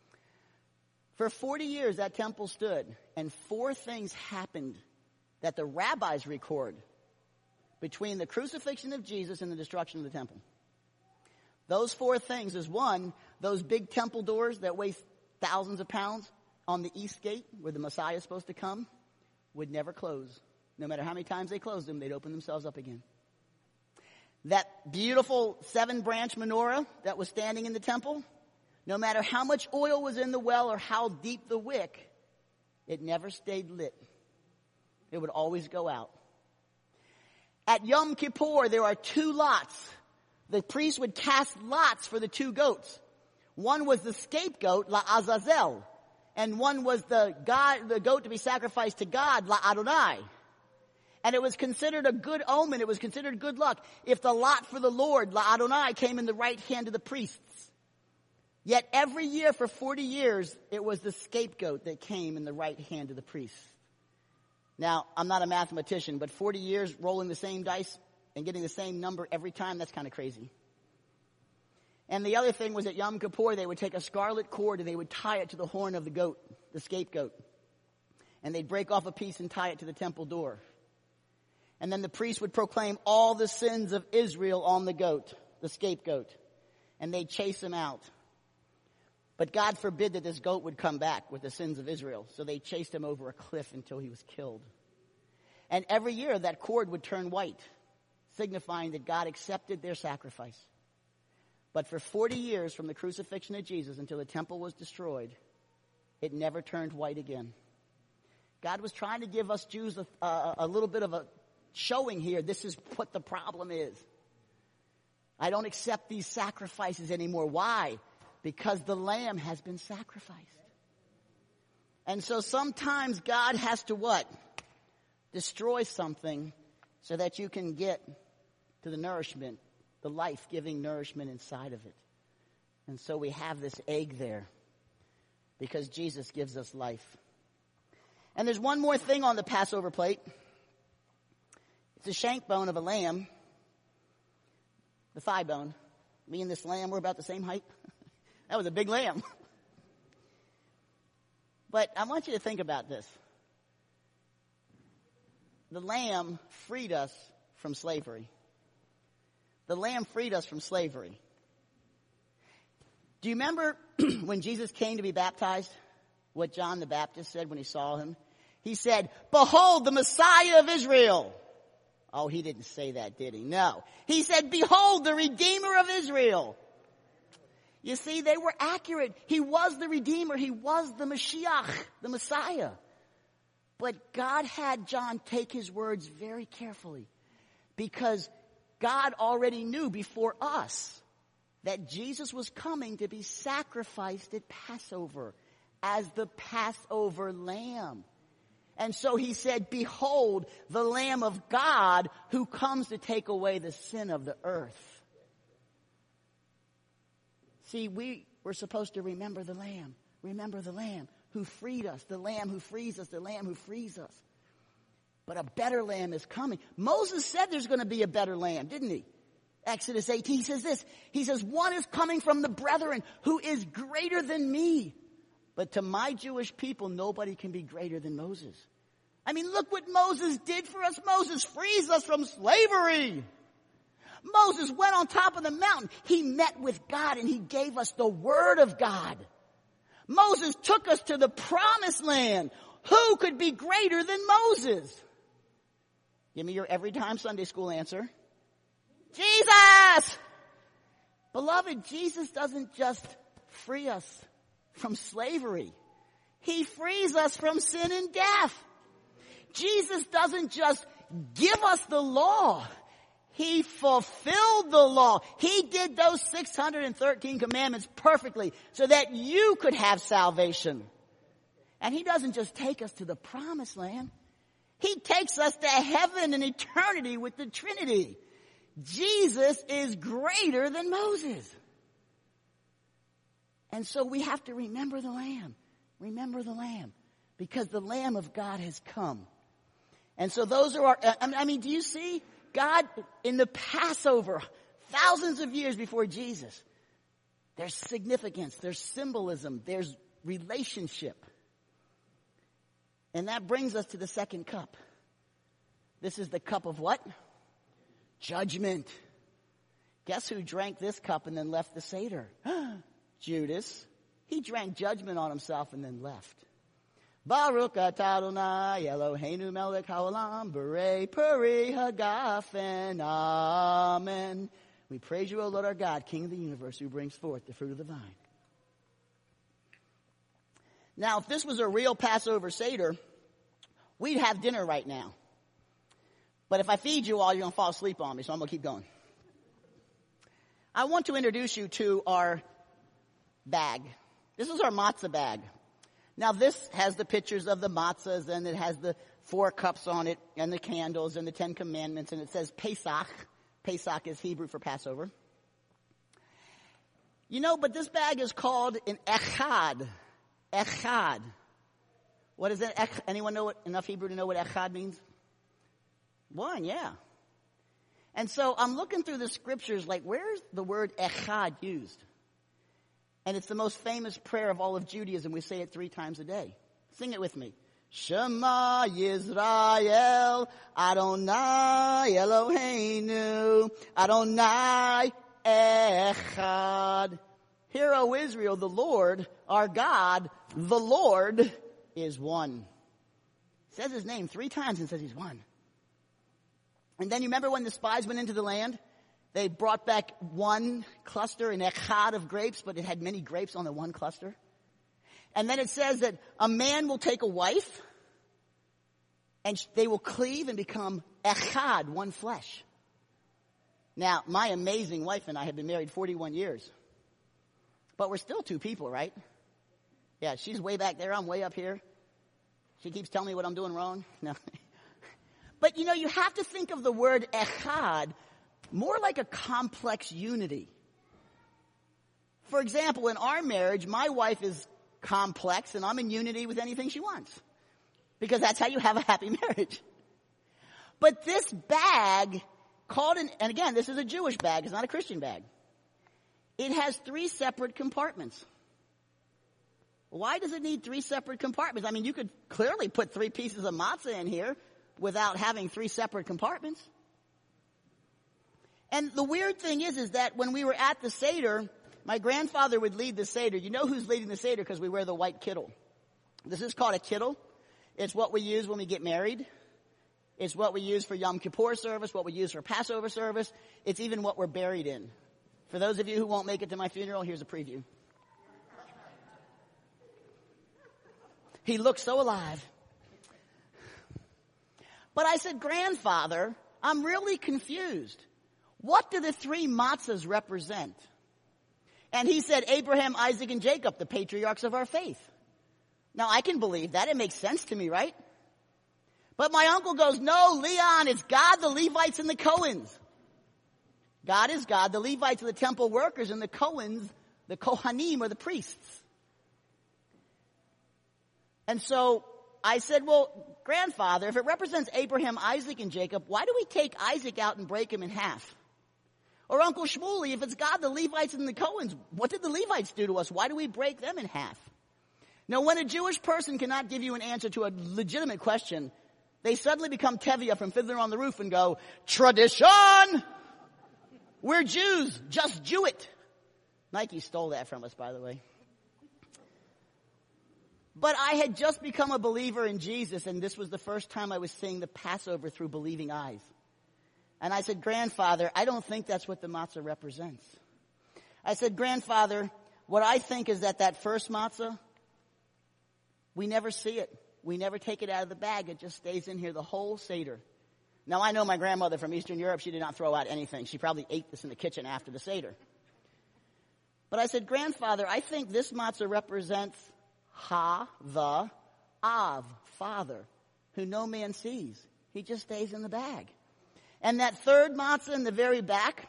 For forty years that temple stood, and four things happened that the rabbis record between the crucifixion of Jesus and the destruction of the temple. Those four things is, one, those big temple doors that weigh thousands of pounds on the east gate where the Messiah is supposed to come would never close. No matter how many times they closed them, they'd open themselves up again. That beautiful seven-branch menorah that was standing in the temple, no matter how much oil was in the well or how deep the wick, it never stayed lit. It would always go out. At Yom Kippur, there are two lots. The priest would cast lots for the two goats. One was the scapegoat, La Azazel, and one was the God, the goat to be sacrificed to God, La Adonai. And it was considered a good omen. It was considered good luck if the lot for the Lord, La Adonai, came in the right hand of the priests. Yet every year for forty years, it was the scapegoat that came in the right hand of the priest. Now, I'm not a mathematician, but forty years rolling the same dice and getting the same number every time, that's kind of crazy. And the other thing was at Yom Kippur, they would take a scarlet cord and they would tie it to the horn of the goat, the scapegoat. And they'd break off a piece and tie it to the temple door. And then the priest would proclaim all the sins of Israel on the goat, the scapegoat. And they'd chase him out. But God forbid that this goat would come back with the sins of Israel. So they chased him over a cliff until he was killed. And every year that cord would turn white, signifying that God accepted their sacrifice. But for forty years from the crucifixion of Jesus until the temple was destroyed, it never turned white again. God was trying to give us Jews a, a, a little bit of a showing here this is what the problem is. I don't accept these sacrifices anymore. Why? Because the lamb has been sacrificed. And so sometimes God has to what? Destroy something so that you can get to the nourishment, the life-giving nourishment inside of it. And so we have this egg there because Jesus gives us life. And there's one more thing on the Passover plate. It's a shank bone of a lamb. The thigh bone. Me and this lamb, we're about the same height. That was a big lamb. But I want you to think about this. The lamb freed us from slavery. The lamb freed us from slavery. Do you remember when Jesus came to be baptized? What John the Baptist said when he saw him? He said, "Behold, the Messiah of Israel." Oh, he didn't say that, did he? No. He said, "Behold, the Redeemer of Israel." You see, they were accurate. He was the Redeemer. He was the Mashiach, the Messiah. But God had John take his words very carefully because God already knew before us that Jesus was coming to be sacrificed at Passover as the Passover lamb. And so he said, "Behold, the Lamb of God who comes to take away the sin of the earth." See, we were supposed to remember the Lamb. Remember the Lamb who freed us, the Lamb who frees us, the Lamb who frees us. But a better Lamb is coming. Moses said there's going to be a better Lamb, didn't he? Exodus eighteen, he says this. He says, "One is coming from the brethren who is greater than me." But to my Jewish people, nobody can be greater than Moses. I mean, look what Moses did for us. Moses frees us from slavery. Moses went on top of the mountain. He met with God and he gave us the word of God. Moses took us to the promised land. Who could be greater than Moses? Give me your every time Sunday school answer. Jesus! Beloved, Jesus doesn't just free us from slavery. He frees us from sin and death. Jesus doesn't just give us the law. He fulfilled the law. He did those six hundred thirteen commandments perfectly so that you could have salvation. And he doesn't just take us to the promised land. He takes us to heaven and eternity with the Trinity. Jesus is greater than Moses. And so we have to remember the Lamb. Remember the Lamb. Because the Lamb of God has come. And so those are our, I mean, do you see? God, in the Passover, thousands of years before Jesus, there's significance, there's symbolism, there's relationship. And that brings us to the second cup. This is the cup of what? Judgment. Guess who drank this cup and then left the Seder? Judas. He drank judgment on himself and then left. Baruch atah Adonai Eloheinu melech haolam b'rei peri hagafen. Amen. We praise you, O Lord our God, King of the universe, who brings forth the fruit of the vine. Now, if this was a real Passover Seder, we'd have dinner right now. But if I feed you all, you're going to fall asleep on me, so I'm going to keep going. I want to introduce you to our bag. This is our matzah bag. Now, this has the pictures of the matzahs, and it has the four cups on it, and the candles, and the Ten Commandments, and it says Pesach. Pesach is Hebrew for Passover. You know, but this bag is called an echad. Echad. What is it? Anyone know what, enough Hebrew to know what echad means? One, yeah. And so I'm looking through the scriptures, like, where's the word echad used? And it's the most famous prayer of all of Judaism. We say it three times a day. Sing it with me. Shema Yisrael, Adonai Eloheinu, Adonai Echad. Hear, O Israel, the Lord, our God, the Lord is one. It says his name three times and says he's one. And then you remember when the spies went into the land? They brought back one cluster, an echad of grapes, but it had many grapes on the one cluster. And then it says that a man will take a wife And they will cleave and become echad, one flesh. Now, my amazing wife and I have been married forty-one years. But we're still two people, right? Yeah, she's way back there. I'm way up here. She keeps telling me what I'm doing wrong. No. But, you know, you have to think of the word echad more like a complex unity. For example, in our marriage, my wife is complex and I'm in unity with anything she wants. Because that's how you have a happy marriage. But this bag called, an, and again, this is a Jewish bag. It's not a Christian bag. It has three separate compartments. Why does it need three separate compartments? I mean, you could clearly put three pieces of matzah in here without having three separate compartments. And the weird thing is, is that when we were at the Seder, my grandfather would lead the Seder. You know who's leading the Seder because we wear the white kittel. This is called a kittel. It's what we use when we get married. It's what we use for Yom Kippur service, what we use for Passover service. It's even what we're buried in. For those of you who won't make it to my funeral, here's a preview. He looks so alive. But I said, grandfather, I'm really confused. What do the three matzahs represent? And he said, Abraham, Isaac, and Jacob, the patriarchs of our faith. Now, I can believe that. It makes sense to me, right? But my uncle goes, no, Leon, it's God, the Levites, and the Cohens. God is God. The Levites are the temple workers, and the Cohens, the Kohanim, are the priests. And so I said, well, grandfather, if it represents Abraham, Isaac, and Jacob, why do we take Isaac out and break him in half? Or Uncle Shmuley, if it's God, the Levites, and the Cohens, what did the Levites do to us? Why do we break them in half? Now, when a Jewish person cannot give you an answer to a legitimate question, they suddenly become Tevye from Fiddler on the Roof and go, tradition! We're Jews, just Jew it. Nike stole that from us, by the way. But I had just become a believer in Jesus, and this was the first time I was seeing the Passover through believing eyes. And I said, grandfather, I don't think that's what the matzah represents. I said, grandfather, what I think is that that first matzah, we never see it. We never take it out of the bag. It just stays in here the whole Seder. Now, I know my grandmother from Eastern Europe, she did not throw out anything. She probably ate this in the kitchen after the Seder. But I said, grandfather, I think this matzah represents Ha, the, Av, Father, who no man sees. He just stays in the bag. And that third matzah in the very back,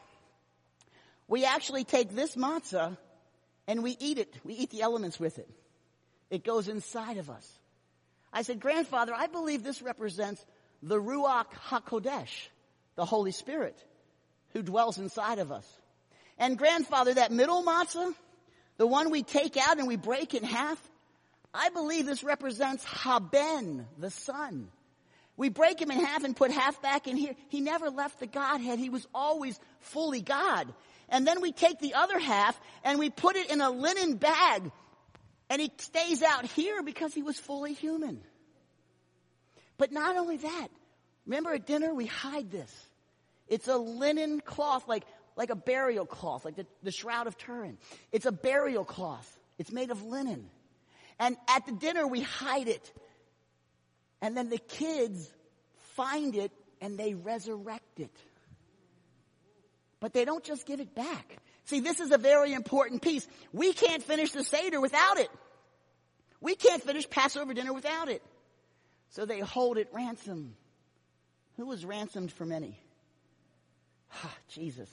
we actually take this matzah and we eat it. We eat the elements with it. It goes inside of us. I said, grandfather, I believe this represents the Ruach HaKodesh, the Holy Spirit, who dwells inside of us. And grandfather, that middle matzah, the one we take out and we break in half, I believe this represents Haben, the Son. We break him in half and put half back in here. He never left the Godhead. He was always fully God. And then we take the other half and we put it in a linen bag. And he stays out here because he was fully human. But not only that. Remember at dinner we hide this. It's a linen cloth, like, like a burial cloth, like the, the Shroud of Turin. It's a burial cloth. It's made of linen. And at the dinner we hide it. And then the kids find it and they resurrect it. But they don't just give it back. See, this is a very important piece. We can't finish the Seder without it. We can't finish Passover dinner without it. So they hold it ransom. Who was ransomed for many? Ah, Jesus.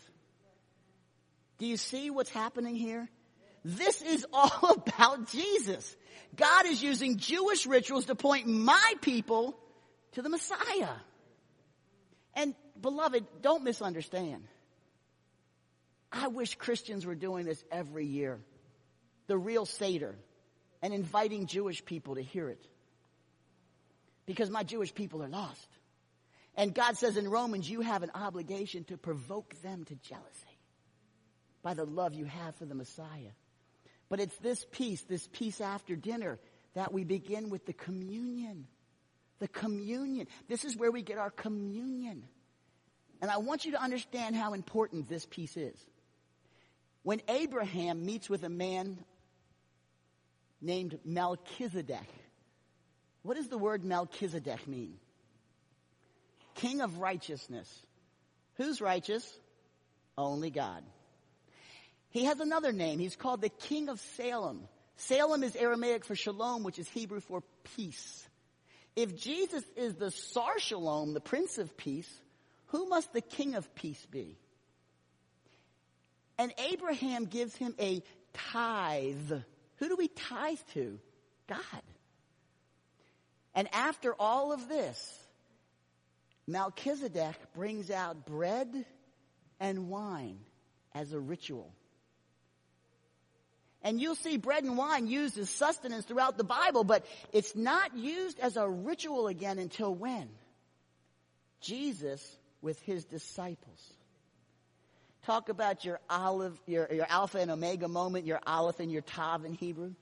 Do you see what's happening here? This is all about Jesus. God is using Jewish rituals to point my people to the Messiah. And beloved, don't misunderstand. I wish Christians were doing this every year. The real Seder. And inviting Jewish people to hear it. Because my Jewish people are lost. And God says in Romans, you have an obligation to provoke them to jealousy. By the love you have for the Messiah. But it's this piece, this piece after dinner, that we begin with the communion. The communion. This is where we get our communion. And I want you to understand how important this piece is. When Abraham meets with a man named Melchizedek, what does the word Melchizedek mean? King of righteousness. Who's righteous? Only God. He has another name. He's called the King of Salem. Salem is Aramaic for shalom, which is Hebrew for peace. If Jesus is the Sar Shalom, the Prince of Peace, who must the King of Peace be? And Abraham gives him a tithe. Who do we tithe to? God. And after all of this, Melchizedek brings out bread and wine as a ritual. And you'll see bread and wine used as sustenance throughout the Bible, but it's not used as a ritual again until when? Jesus with his disciples. Talk about your olive, your, your Alpha and Omega moment, your Aleph and your Tav in Hebrew.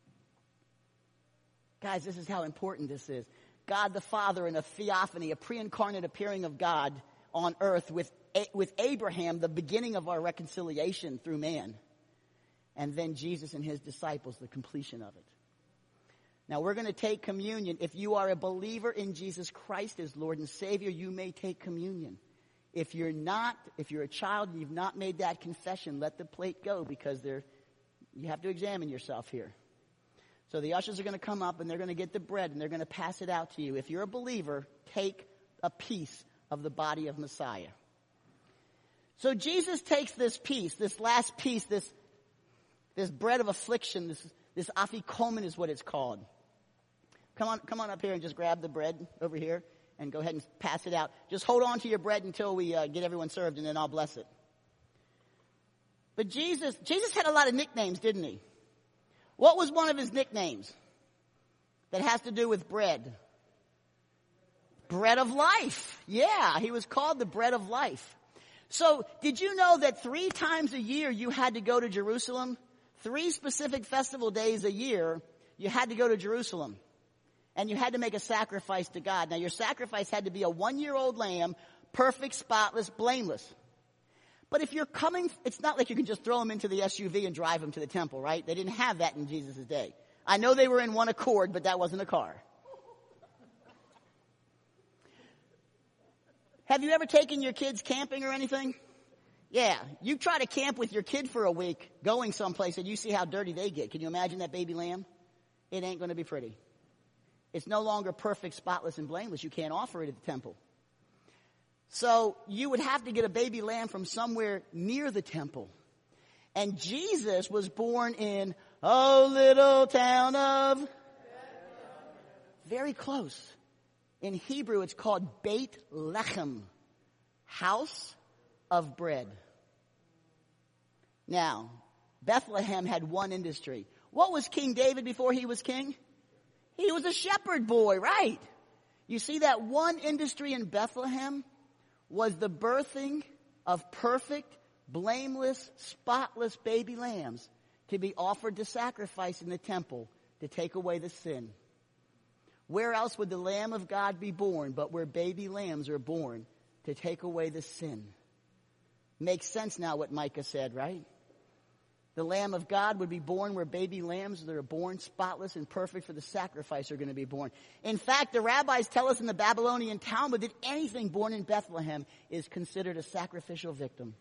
Guys, this is how important this is. God the Father in a theophany, a pre-incarnate appearing of God on earth with, with Abraham, the beginning of our reconciliation through man. And then Jesus and his disciples, the completion of it. Now we're going to take communion. If you are a believer in Jesus Christ as Lord and Savior, you may take communion. If you're not, if you're a child and you've not made that confession, let the plate go, because they're, you have to examine yourself here. So the ushers are going to come up and they're going to get the bread and they're going to pass it out to you. If you're a believer, take a piece of the body of Messiah. So Jesus takes this piece, this last piece, this This bread of affliction, this this afikomen is what it's called. Come on, come on up here and just grab the bread over here and go ahead and pass it out. Just hold on to your bread until we uh, get everyone served, and then I'll bless it. But Jesus, Jesus had a lot of nicknames, didn't he? What was one of his nicknames that has to do with bread? Bread of life. Yeah, he was called the bread of life. So did you know that three times a year you had to go to Jerusalem? Three specific festival days a year, you had to go to Jerusalem. And you had to make a sacrifice to God. Now, your sacrifice had to be a one-year-old lamb, perfect, spotless, blameless. But if you're coming, it's not like you can just throw them into the S U V and drive them to the temple, right? They didn't have that in Jesus' day. I know they were in one accord, but that wasn't a car. Have you ever taken your kids camping or anything? Yeah, you try to camp with your kid for a week, going someplace, and you see how dirty they get. Can you imagine that baby lamb? It ain't going to be pretty. It's no longer perfect, spotless, and blameless. You can't offer it at the temple. So you would have to get a baby lamb from somewhere near the temple. And Jesus was born in, oh, little town of... Very close. In Hebrew, it's called Beit Lechem, house of bread. Now, Bethlehem had one industry. What was King David before he was king? He was a shepherd boy, right? You see, that one industry in Bethlehem was the birthing of perfect, blameless, spotless baby lambs to be offered to sacrifice in the temple to take away the sin. Where else would the Lamb of God be born but where baby lambs are born to take away the sin? Makes sense now what Micah said, right? The Lamb of God would be born where baby lambs that are born spotless and perfect for the sacrifice are going to be born. In fact, the rabbis tell us in the Babylonian Talmud that anything born in Bethlehem is considered a sacrificial victim.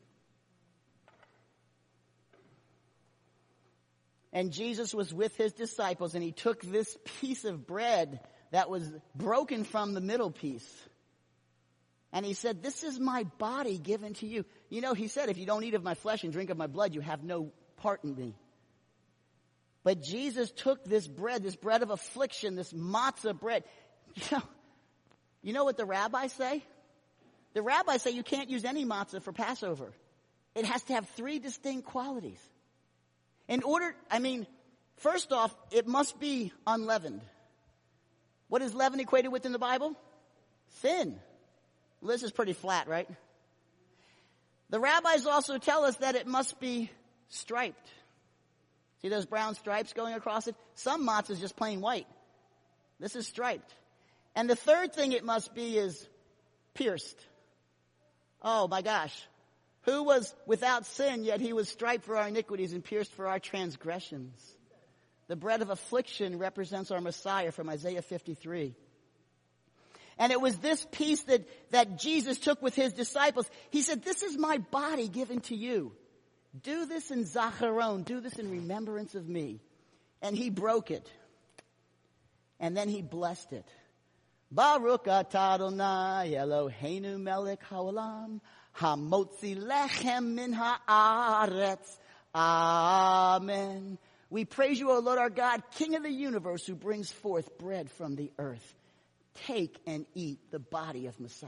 And Jesus was with his disciples, and he took this piece of bread that was broken from the middle piece. And he said, this is my body given to you. You know, he said, if you don't eat of my flesh and drink of my blood, you have no part in me. But Jesus took this bread, this bread of affliction, this matzah bread. You know, you know what the rabbis say? The rabbis say you can't use any matzah for Passover. It has to have three distinct qualities. In order, I mean, first off, it must be unleavened. What is leaven equated with in the Bible? Sin. Well, this is pretty flat, right? The rabbis also tell us that it must be striped. See those brown stripes going across it? Some matzah is just plain white. This is striped. And the third thing it must be is pierced. Oh my gosh. Who was without sin, yet he was striped for our iniquities and pierced for our transgressions. The bread of affliction represents our Messiah from Isaiah fifty-three. And it was this piece that, that Jesus took with his disciples. He said, this is my body given to you. Do this in Zacharon. Do this in remembrance of me. And he broke it. And then he blessed it. Baruch atah Adonai Eloheinu melech haolam hamotzi lechem min haaretz. Amen. We praise you, O Lord our God, King of the universe, who brings forth bread from the earth. Take and eat the body of Messiah.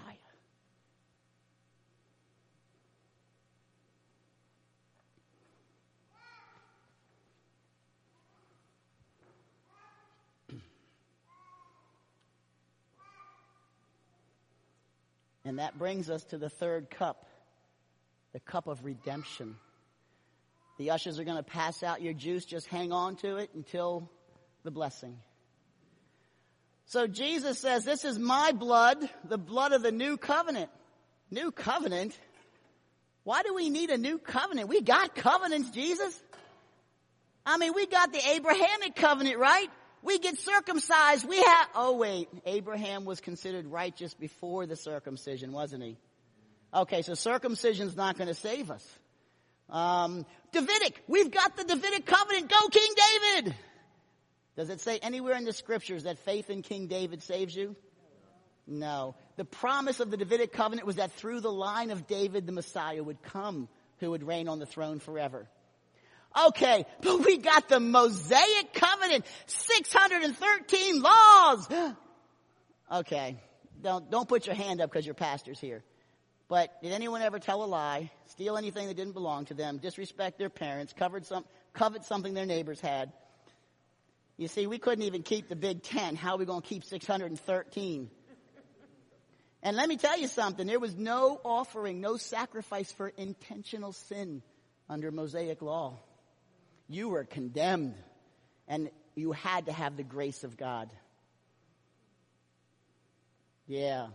And that brings us to the third cup, the cup of redemption. The ushers are going to pass out your juice. Just hang on to it until the blessing. So Jesus says, this is my blood, the blood of the new covenant. New covenant? Why do we need a new covenant? We got covenants, Jesus. I mean, we got the Abrahamic covenant, right? We get circumcised. We have, oh wait, Abraham was considered righteous before the circumcision, wasn't he? Okay, so circumcision's not going to save us. Um, Davidic, we've got the Davidic covenant. Go King David! Does it say anywhere in the scriptures that faith in King David saves you? No. The promise of the Davidic covenant was that through the line of David, the Messiah would come, who would reign on the throne forever. Okay, but we got the Mosaic covenant, six hundred thirteen laws. Okay, don't, don't put your hand up because your pastor's here. But did anyone ever tell a lie, steal anything that didn't belong to them, disrespect their parents, covered some, covet something their neighbors had? You see, we couldn't even keep the Big Ten. How are we going to keep six hundred thirteen? And let me tell you something. There was no offering, no sacrifice for intentional sin under Mosaic law. You were condemned, and you had to have the grace of God. Yeah.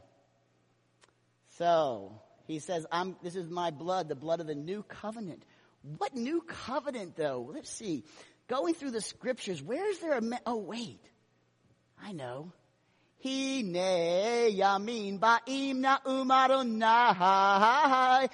So, he says, I'm, this is my blood, the blood of the new covenant. What new covenant, though? Let's see. Going through the scriptures, where is there a... Me- oh, wait. I know. Hine yamin ba'im na'um Adonai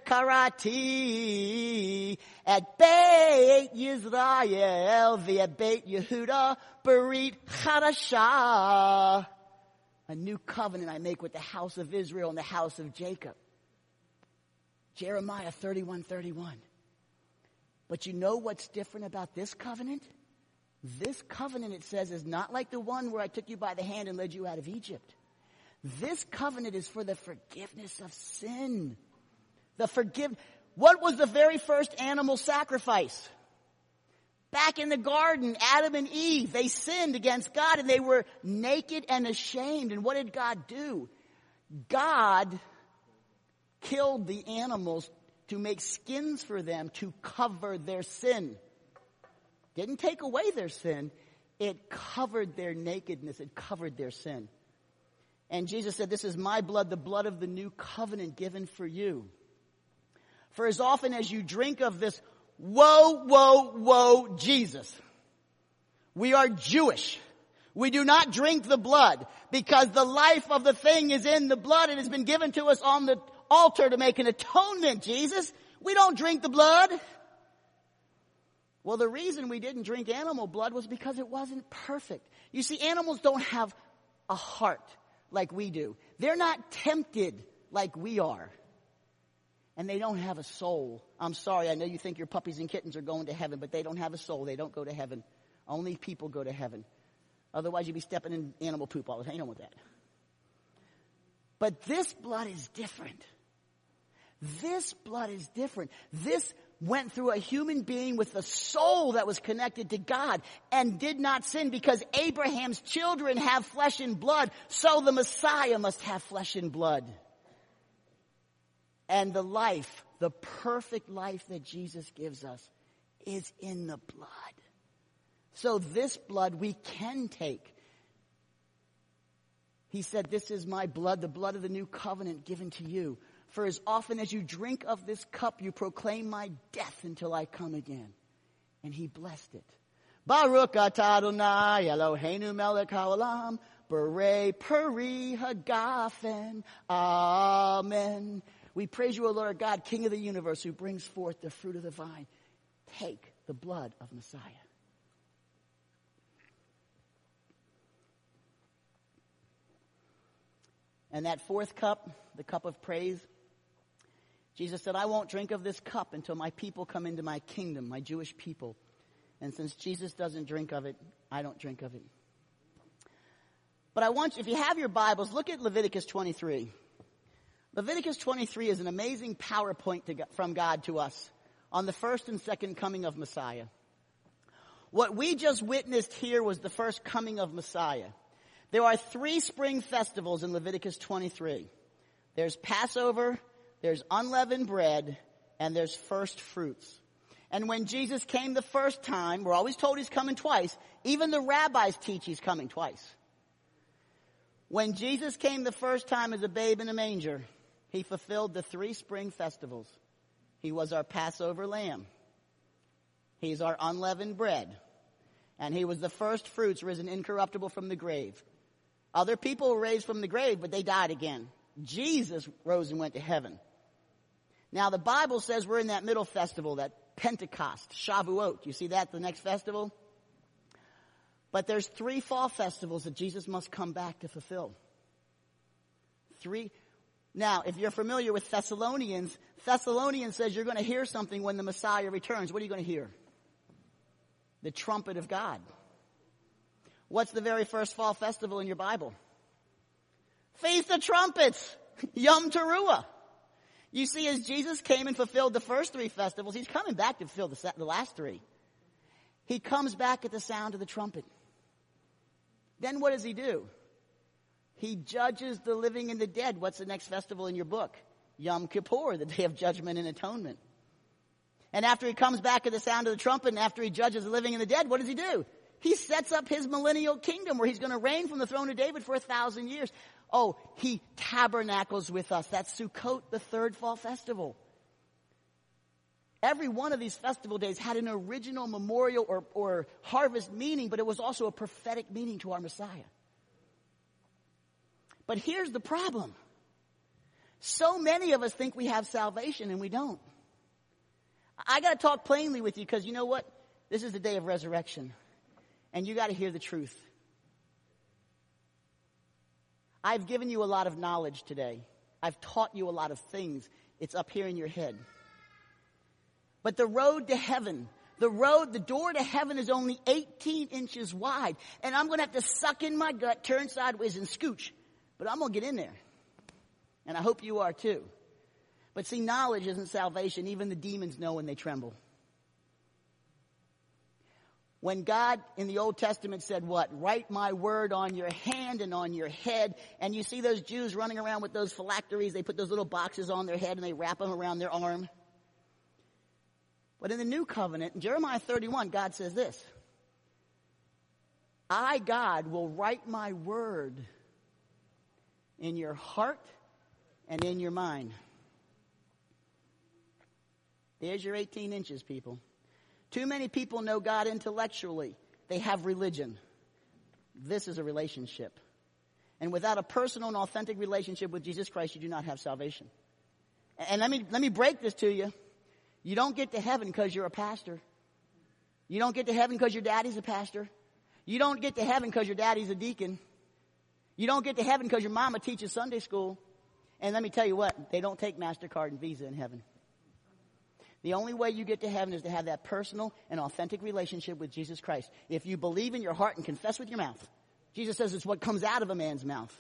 v'karati et Beit Yisrael v'et Beit Yehuda berit chadashah. A new covenant I make with the house of Israel and the house of Jacob. Jeremiah thirty-one thirty-one. But you know what's different about this covenant? This covenant, it says, is not like the one where I took you by the hand and led you out of Egypt. This covenant is for the forgiveness of sin. The forgive. What was the very first animal sacrifice? Back in the garden, Adam and Eve, they sinned against God and they were naked and ashamed. And what did God do? God killed the animals to make skins for them to cover their sin. Didn't take away their sin. It covered their nakedness. It covered their sin. And Jesus said, this is my blood, the blood of the new covenant given for you. For as often as you drink of this, whoa, whoa, whoa, Jesus. We are Jewish. We do not drink the blood because the life of the thing is in the blood. It has been given to us on the altar to make an atonement, Jesus. We don't drink the blood. Well, the reason we didn't drink animal blood was because it wasn't perfect. You see, animals don't have a heart like we do. They're not tempted like we are. And they don't have a soul. I'm sorry, I know you think your puppies and kittens are going to heaven, but they don't have a soul. They don't go to heaven. Only people go to heaven. Otherwise, you'd be stepping in animal poop all the time. You don't want that. But this blood is different. This blood is different. This went through a human being with a soul that was connected to God and did not sin, because Abraham's children have flesh and blood, so the Messiah must have flesh and blood. And the life, the perfect life that Jesus gives us, is in the blood. So this blood we can take. He said, this is my blood, the blood of the new covenant given to you. For as often as you drink of this cup, you proclaim my death until I come again. And he blessed it. Baruch atah Adonai Eloheinu melech haolam Bere, Peri, Hagafen. Amen. We praise you, O Lord God, King of the universe, who brings forth the fruit of the vine. Take the blood of Messiah. And that fourth cup, the cup of praise, Jesus said, I won't drink of this cup until my people come into my kingdom, my Jewish people. And since Jesus doesn't drink of it, I don't drink of it. But I want you, if you have your Bibles, look at Leviticus twenty-three. Leviticus twenty-three is an amazing PowerPoint to, from God to us on the first and second coming of Messiah. What we just witnessed here was the first coming of Messiah. There are three spring festivals in Leviticus twenty-three. There's Passover, there's unleavened bread, and there's first fruits. And when Jesus came the first time, we're always told he's coming twice. Even the rabbis teach he's coming twice. When Jesus came the first time as a babe in a manger, he fulfilled the three spring festivals. He was our Passover lamb. He's our unleavened bread. And he was the first fruits risen incorruptible from the grave. Other people were raised from the grave, but they died again. Jesus rose and went to heaven. Now the Bible says we're in that middle festival, that Pentecost, Shavuot. You see that, the next festival? But there's three fall festivals that Jesus must come back to fulfill. Three. Now, if you're familiar with Thessalonians, Thessalonians says you're going to hear something when the Messiah returns. What are you going to hear? The trumpet of God. What's the very first fall festival in your Bible? Feast of Trumpets, Yom Teruah. You see, as Jesus came and fulfilled the first three festivals, he's coming back to fulfill the, the last three. He comes back at the sound of the trumpet. Then what does he do? He judges the living and the dead. What's the next festival in your book? Yom Kippur, the day of judgment and atonement. And after he comes back at the sound of the trumpet, and after he judges the living and the dead, what does he do? He sets up his millennial kingdom where he's going to reign from the throne of David for a thousand years. Oh, he tabernacles with us. That's Sukkot, the third fall festival. Every one of these festival days had an original memorial or, or harvest meaning, but it was also a prophetic meaning to our Messiah. But here's the problem. So many of us think we have salvation and we don't. I got to talk plainly with you because you know what? This is the day of resurrection. And you got to hear the truth. I've given you a lot of knowledge today. I've taught you a lot of things. It's up here in your head. But the road to heaven, the road, the door to heaven is only eighteen inches wide. And I'm going to have to suck in my gut, turn sideways, and scooch. But I'm going to get in there. And I hope you are too. But see, knowledge isn't salvation. Even the demons know when they tremble. When God in the Old Testament said what? Write my word on your hand and on your head. And you see those Jews running around with those phylacteries. They put those little boxes on their head and they wrap them around their arm. But in the New Covenant, in Jeremiah thirty-one, God says this. I, God, will write my word in your heart and in your mind. There's your eighteen inches, people. Too many people know God intellectually. They have religion. This is a relationship. And without a personal and authentic relationship with Jesus Christ, you do not have salvation. And let me, let me break this to you. You don't get to heaven because you're a pastor. You don't get to heaven because your daddy's a pastor. You don't get to heaven because your daddy's a deacon. You don't get to heaven because your mama teaches Sunday school. And let me tell you what, they don't take MasterCard and Visa in heaven. The only way you get to heaven is to have that personal and authentic relationship with Jesus Christ. If you believe in your heart and confess with your mouth. Jesus says it's what comes out of a man's mouth.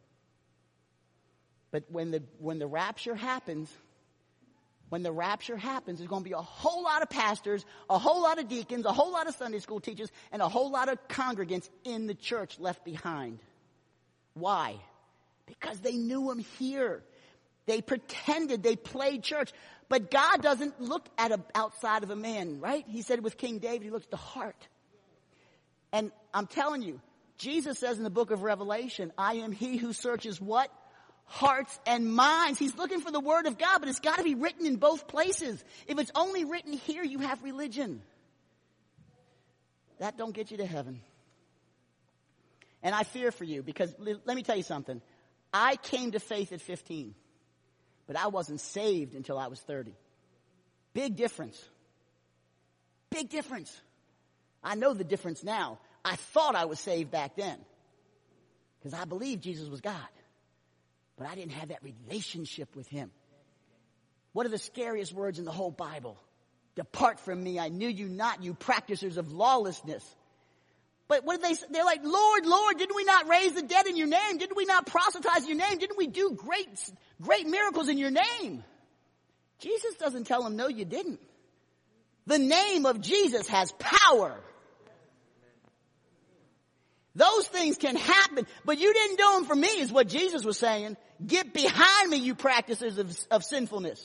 But when the, when the rapture happens, when the rapture happens, there's going to be a whole lot of pastors, a whole lot of deacons, a whole lot of Sunday school teachers, and a whole lot of congregants in the church left behind. Why? Because they knew him here. They pretended, they played church. But God doesn't look at a, outside of a man, right? He said with King David, he looks at the heart. And I'm telling you, Jesus says in the book of Revelation, I am he who searches what? Hearts and minds. He's looking for the word of God, but it's got to be written in both places. If it's only written here, you have religion. That don't get you to heaven. And I fear for you because let me tell you something. I came to faith at fifteen, but I wasn't saved until I was thirty. Big difference. Big difference. I know the difference now. I thought I was saved back then because I believed Jesus was God, but I didn't have that relationship with him. What are the scariest words in the whole Bible? Depart from me, I knew you not, you practicers of lawlessness. But what did they say? They're like, Lord, Lord, didn't we not raise the dead in your name? Didn't we not proselytize in your name? Didn't we do great, great miracles in your name? Jesus doesn't tell them, no, you didn't. The name of Jesus has power. Those things can happen, but you didn't do them for me, is what Jesus was saying. Get behind me, you practicers of, of sinfulness.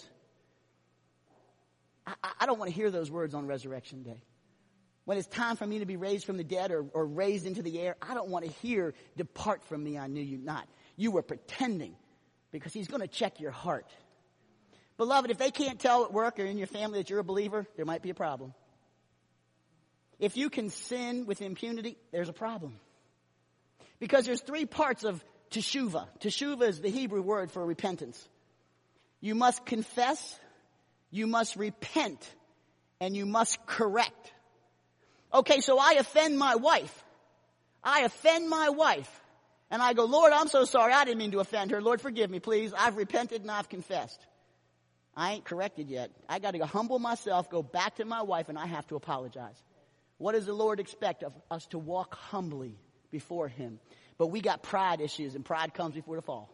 I, I don't want to hear those words on Resurrection Day. When it's time for me to be raised from the dead or, or raised into the air, I don't want to hear, depart from me, I knew you not. You were pretending, because he's going to check your heart. Beloved, if they can't tell at work or in your family that you're a believer, there might be a problem. If you can sin with impunity, there's a problem. Because there's three parts of teshuvah. Teshuvah is the Hebrew word for repentance. You must confess, you must repent, and you must correct. Okay, so I offend my wife. I offend my wife. And I go, Lord, I'm so sorry. I didn't mean to offend her. Lord, forgive me, please. I've repented and I've confessed. I ain't corrected yet. I got to humble myself, go back to my wife, and I have to apologize. What does the Lord expect of us? To walk humbly before him. But we got pride issues, and pride comes before the fall.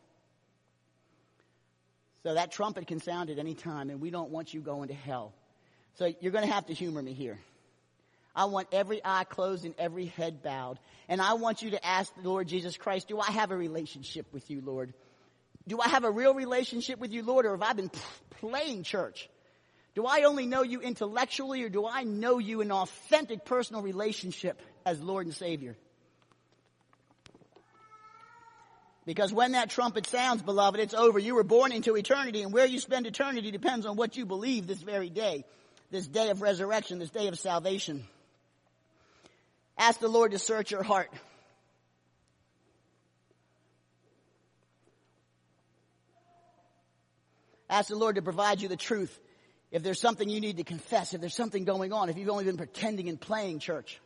So that trumpet can sound at any time, and we don't want you going to hell. So you're going to have to humor me here. I want every eye closed and every head bowed. And I want you to ask the Lord Jesus Christ, do I have a relationship with you, Lord? Do I have a real relationship with you, Lord, or have I been playing church? Do I only know you intellectually, or do I know you in an authentic personal relationship as Lord and Savior? Because when that trumpet sounds, beloved, it's over. You were born into eternity, and where you spend eternity depends on what you believe this very day, this day of resurrection, this day of salvation. Ask the Lord to search your heart. Ask the Lord to provide you the truth. If there's something you need to confess, if there's something going on, if you've only been pretending and playing church.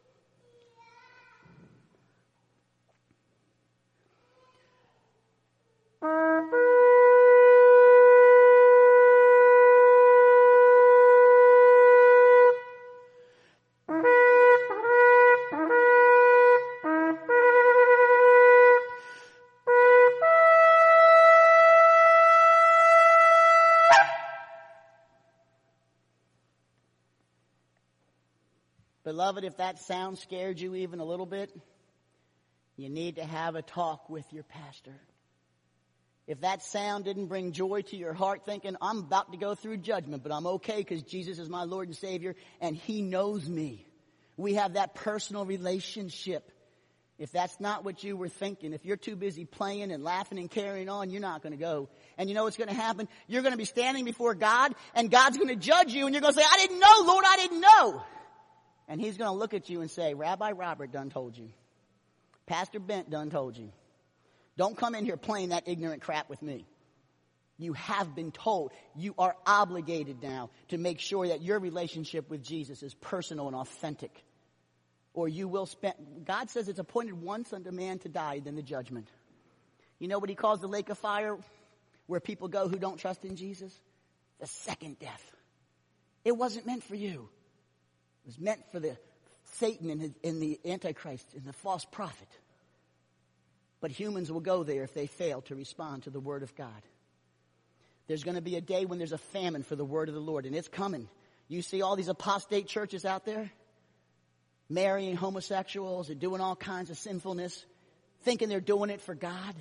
Beloved, if that sound scared you even a little bit, you need to have a talk with your pastor. If that sound didn't bring joy to your heart, thinking, I'm about to go through judgment, but I'm okay because Jesus is my Lord and Savior and he knows me. We have that personal relationship. If that's not what you were thinking, if you're too busy playing and laughing and carrying on, you're not going to go. And you know what's going to happen? You're going to be standing before God, and God's going to judge you, and you're going to say, I didn't know, Lord, I didn't know. And he's going to look at you and say, Rabbi Robert done told you. Pastor Bent done told you. Don't come in here playing that ignorant crap with me. You have been told. You are obligated now to make sure that your relationship with Jesus is personal and authentic. Or you will spend, God says it's appointed once unto man to die, then the judgment. You know what he calls the lake of fire where people go who don't trust in Jesus? The second death. It wasn't meant for you. It was meant for the Satan and, his, and the Antichrist and the false prophet. But humans will go there if they fail to respond to the word of God. There's going to be a day when there's a famine for the word of the Lord, and it's coming. You see all these apostate churches out there marrying homosexuals and doing all kinds of sinfulness, thinking they're doing it for God.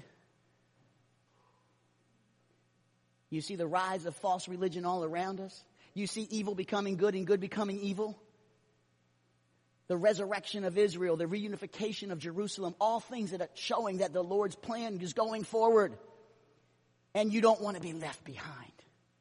You see the rise of false religion all around us. You see evil becoming good and good becoming evil. The resurrection of Israel, the reunification of Jerusalem, all things that are showing that the Lord's plan is going forward. And you don't want to be left behind.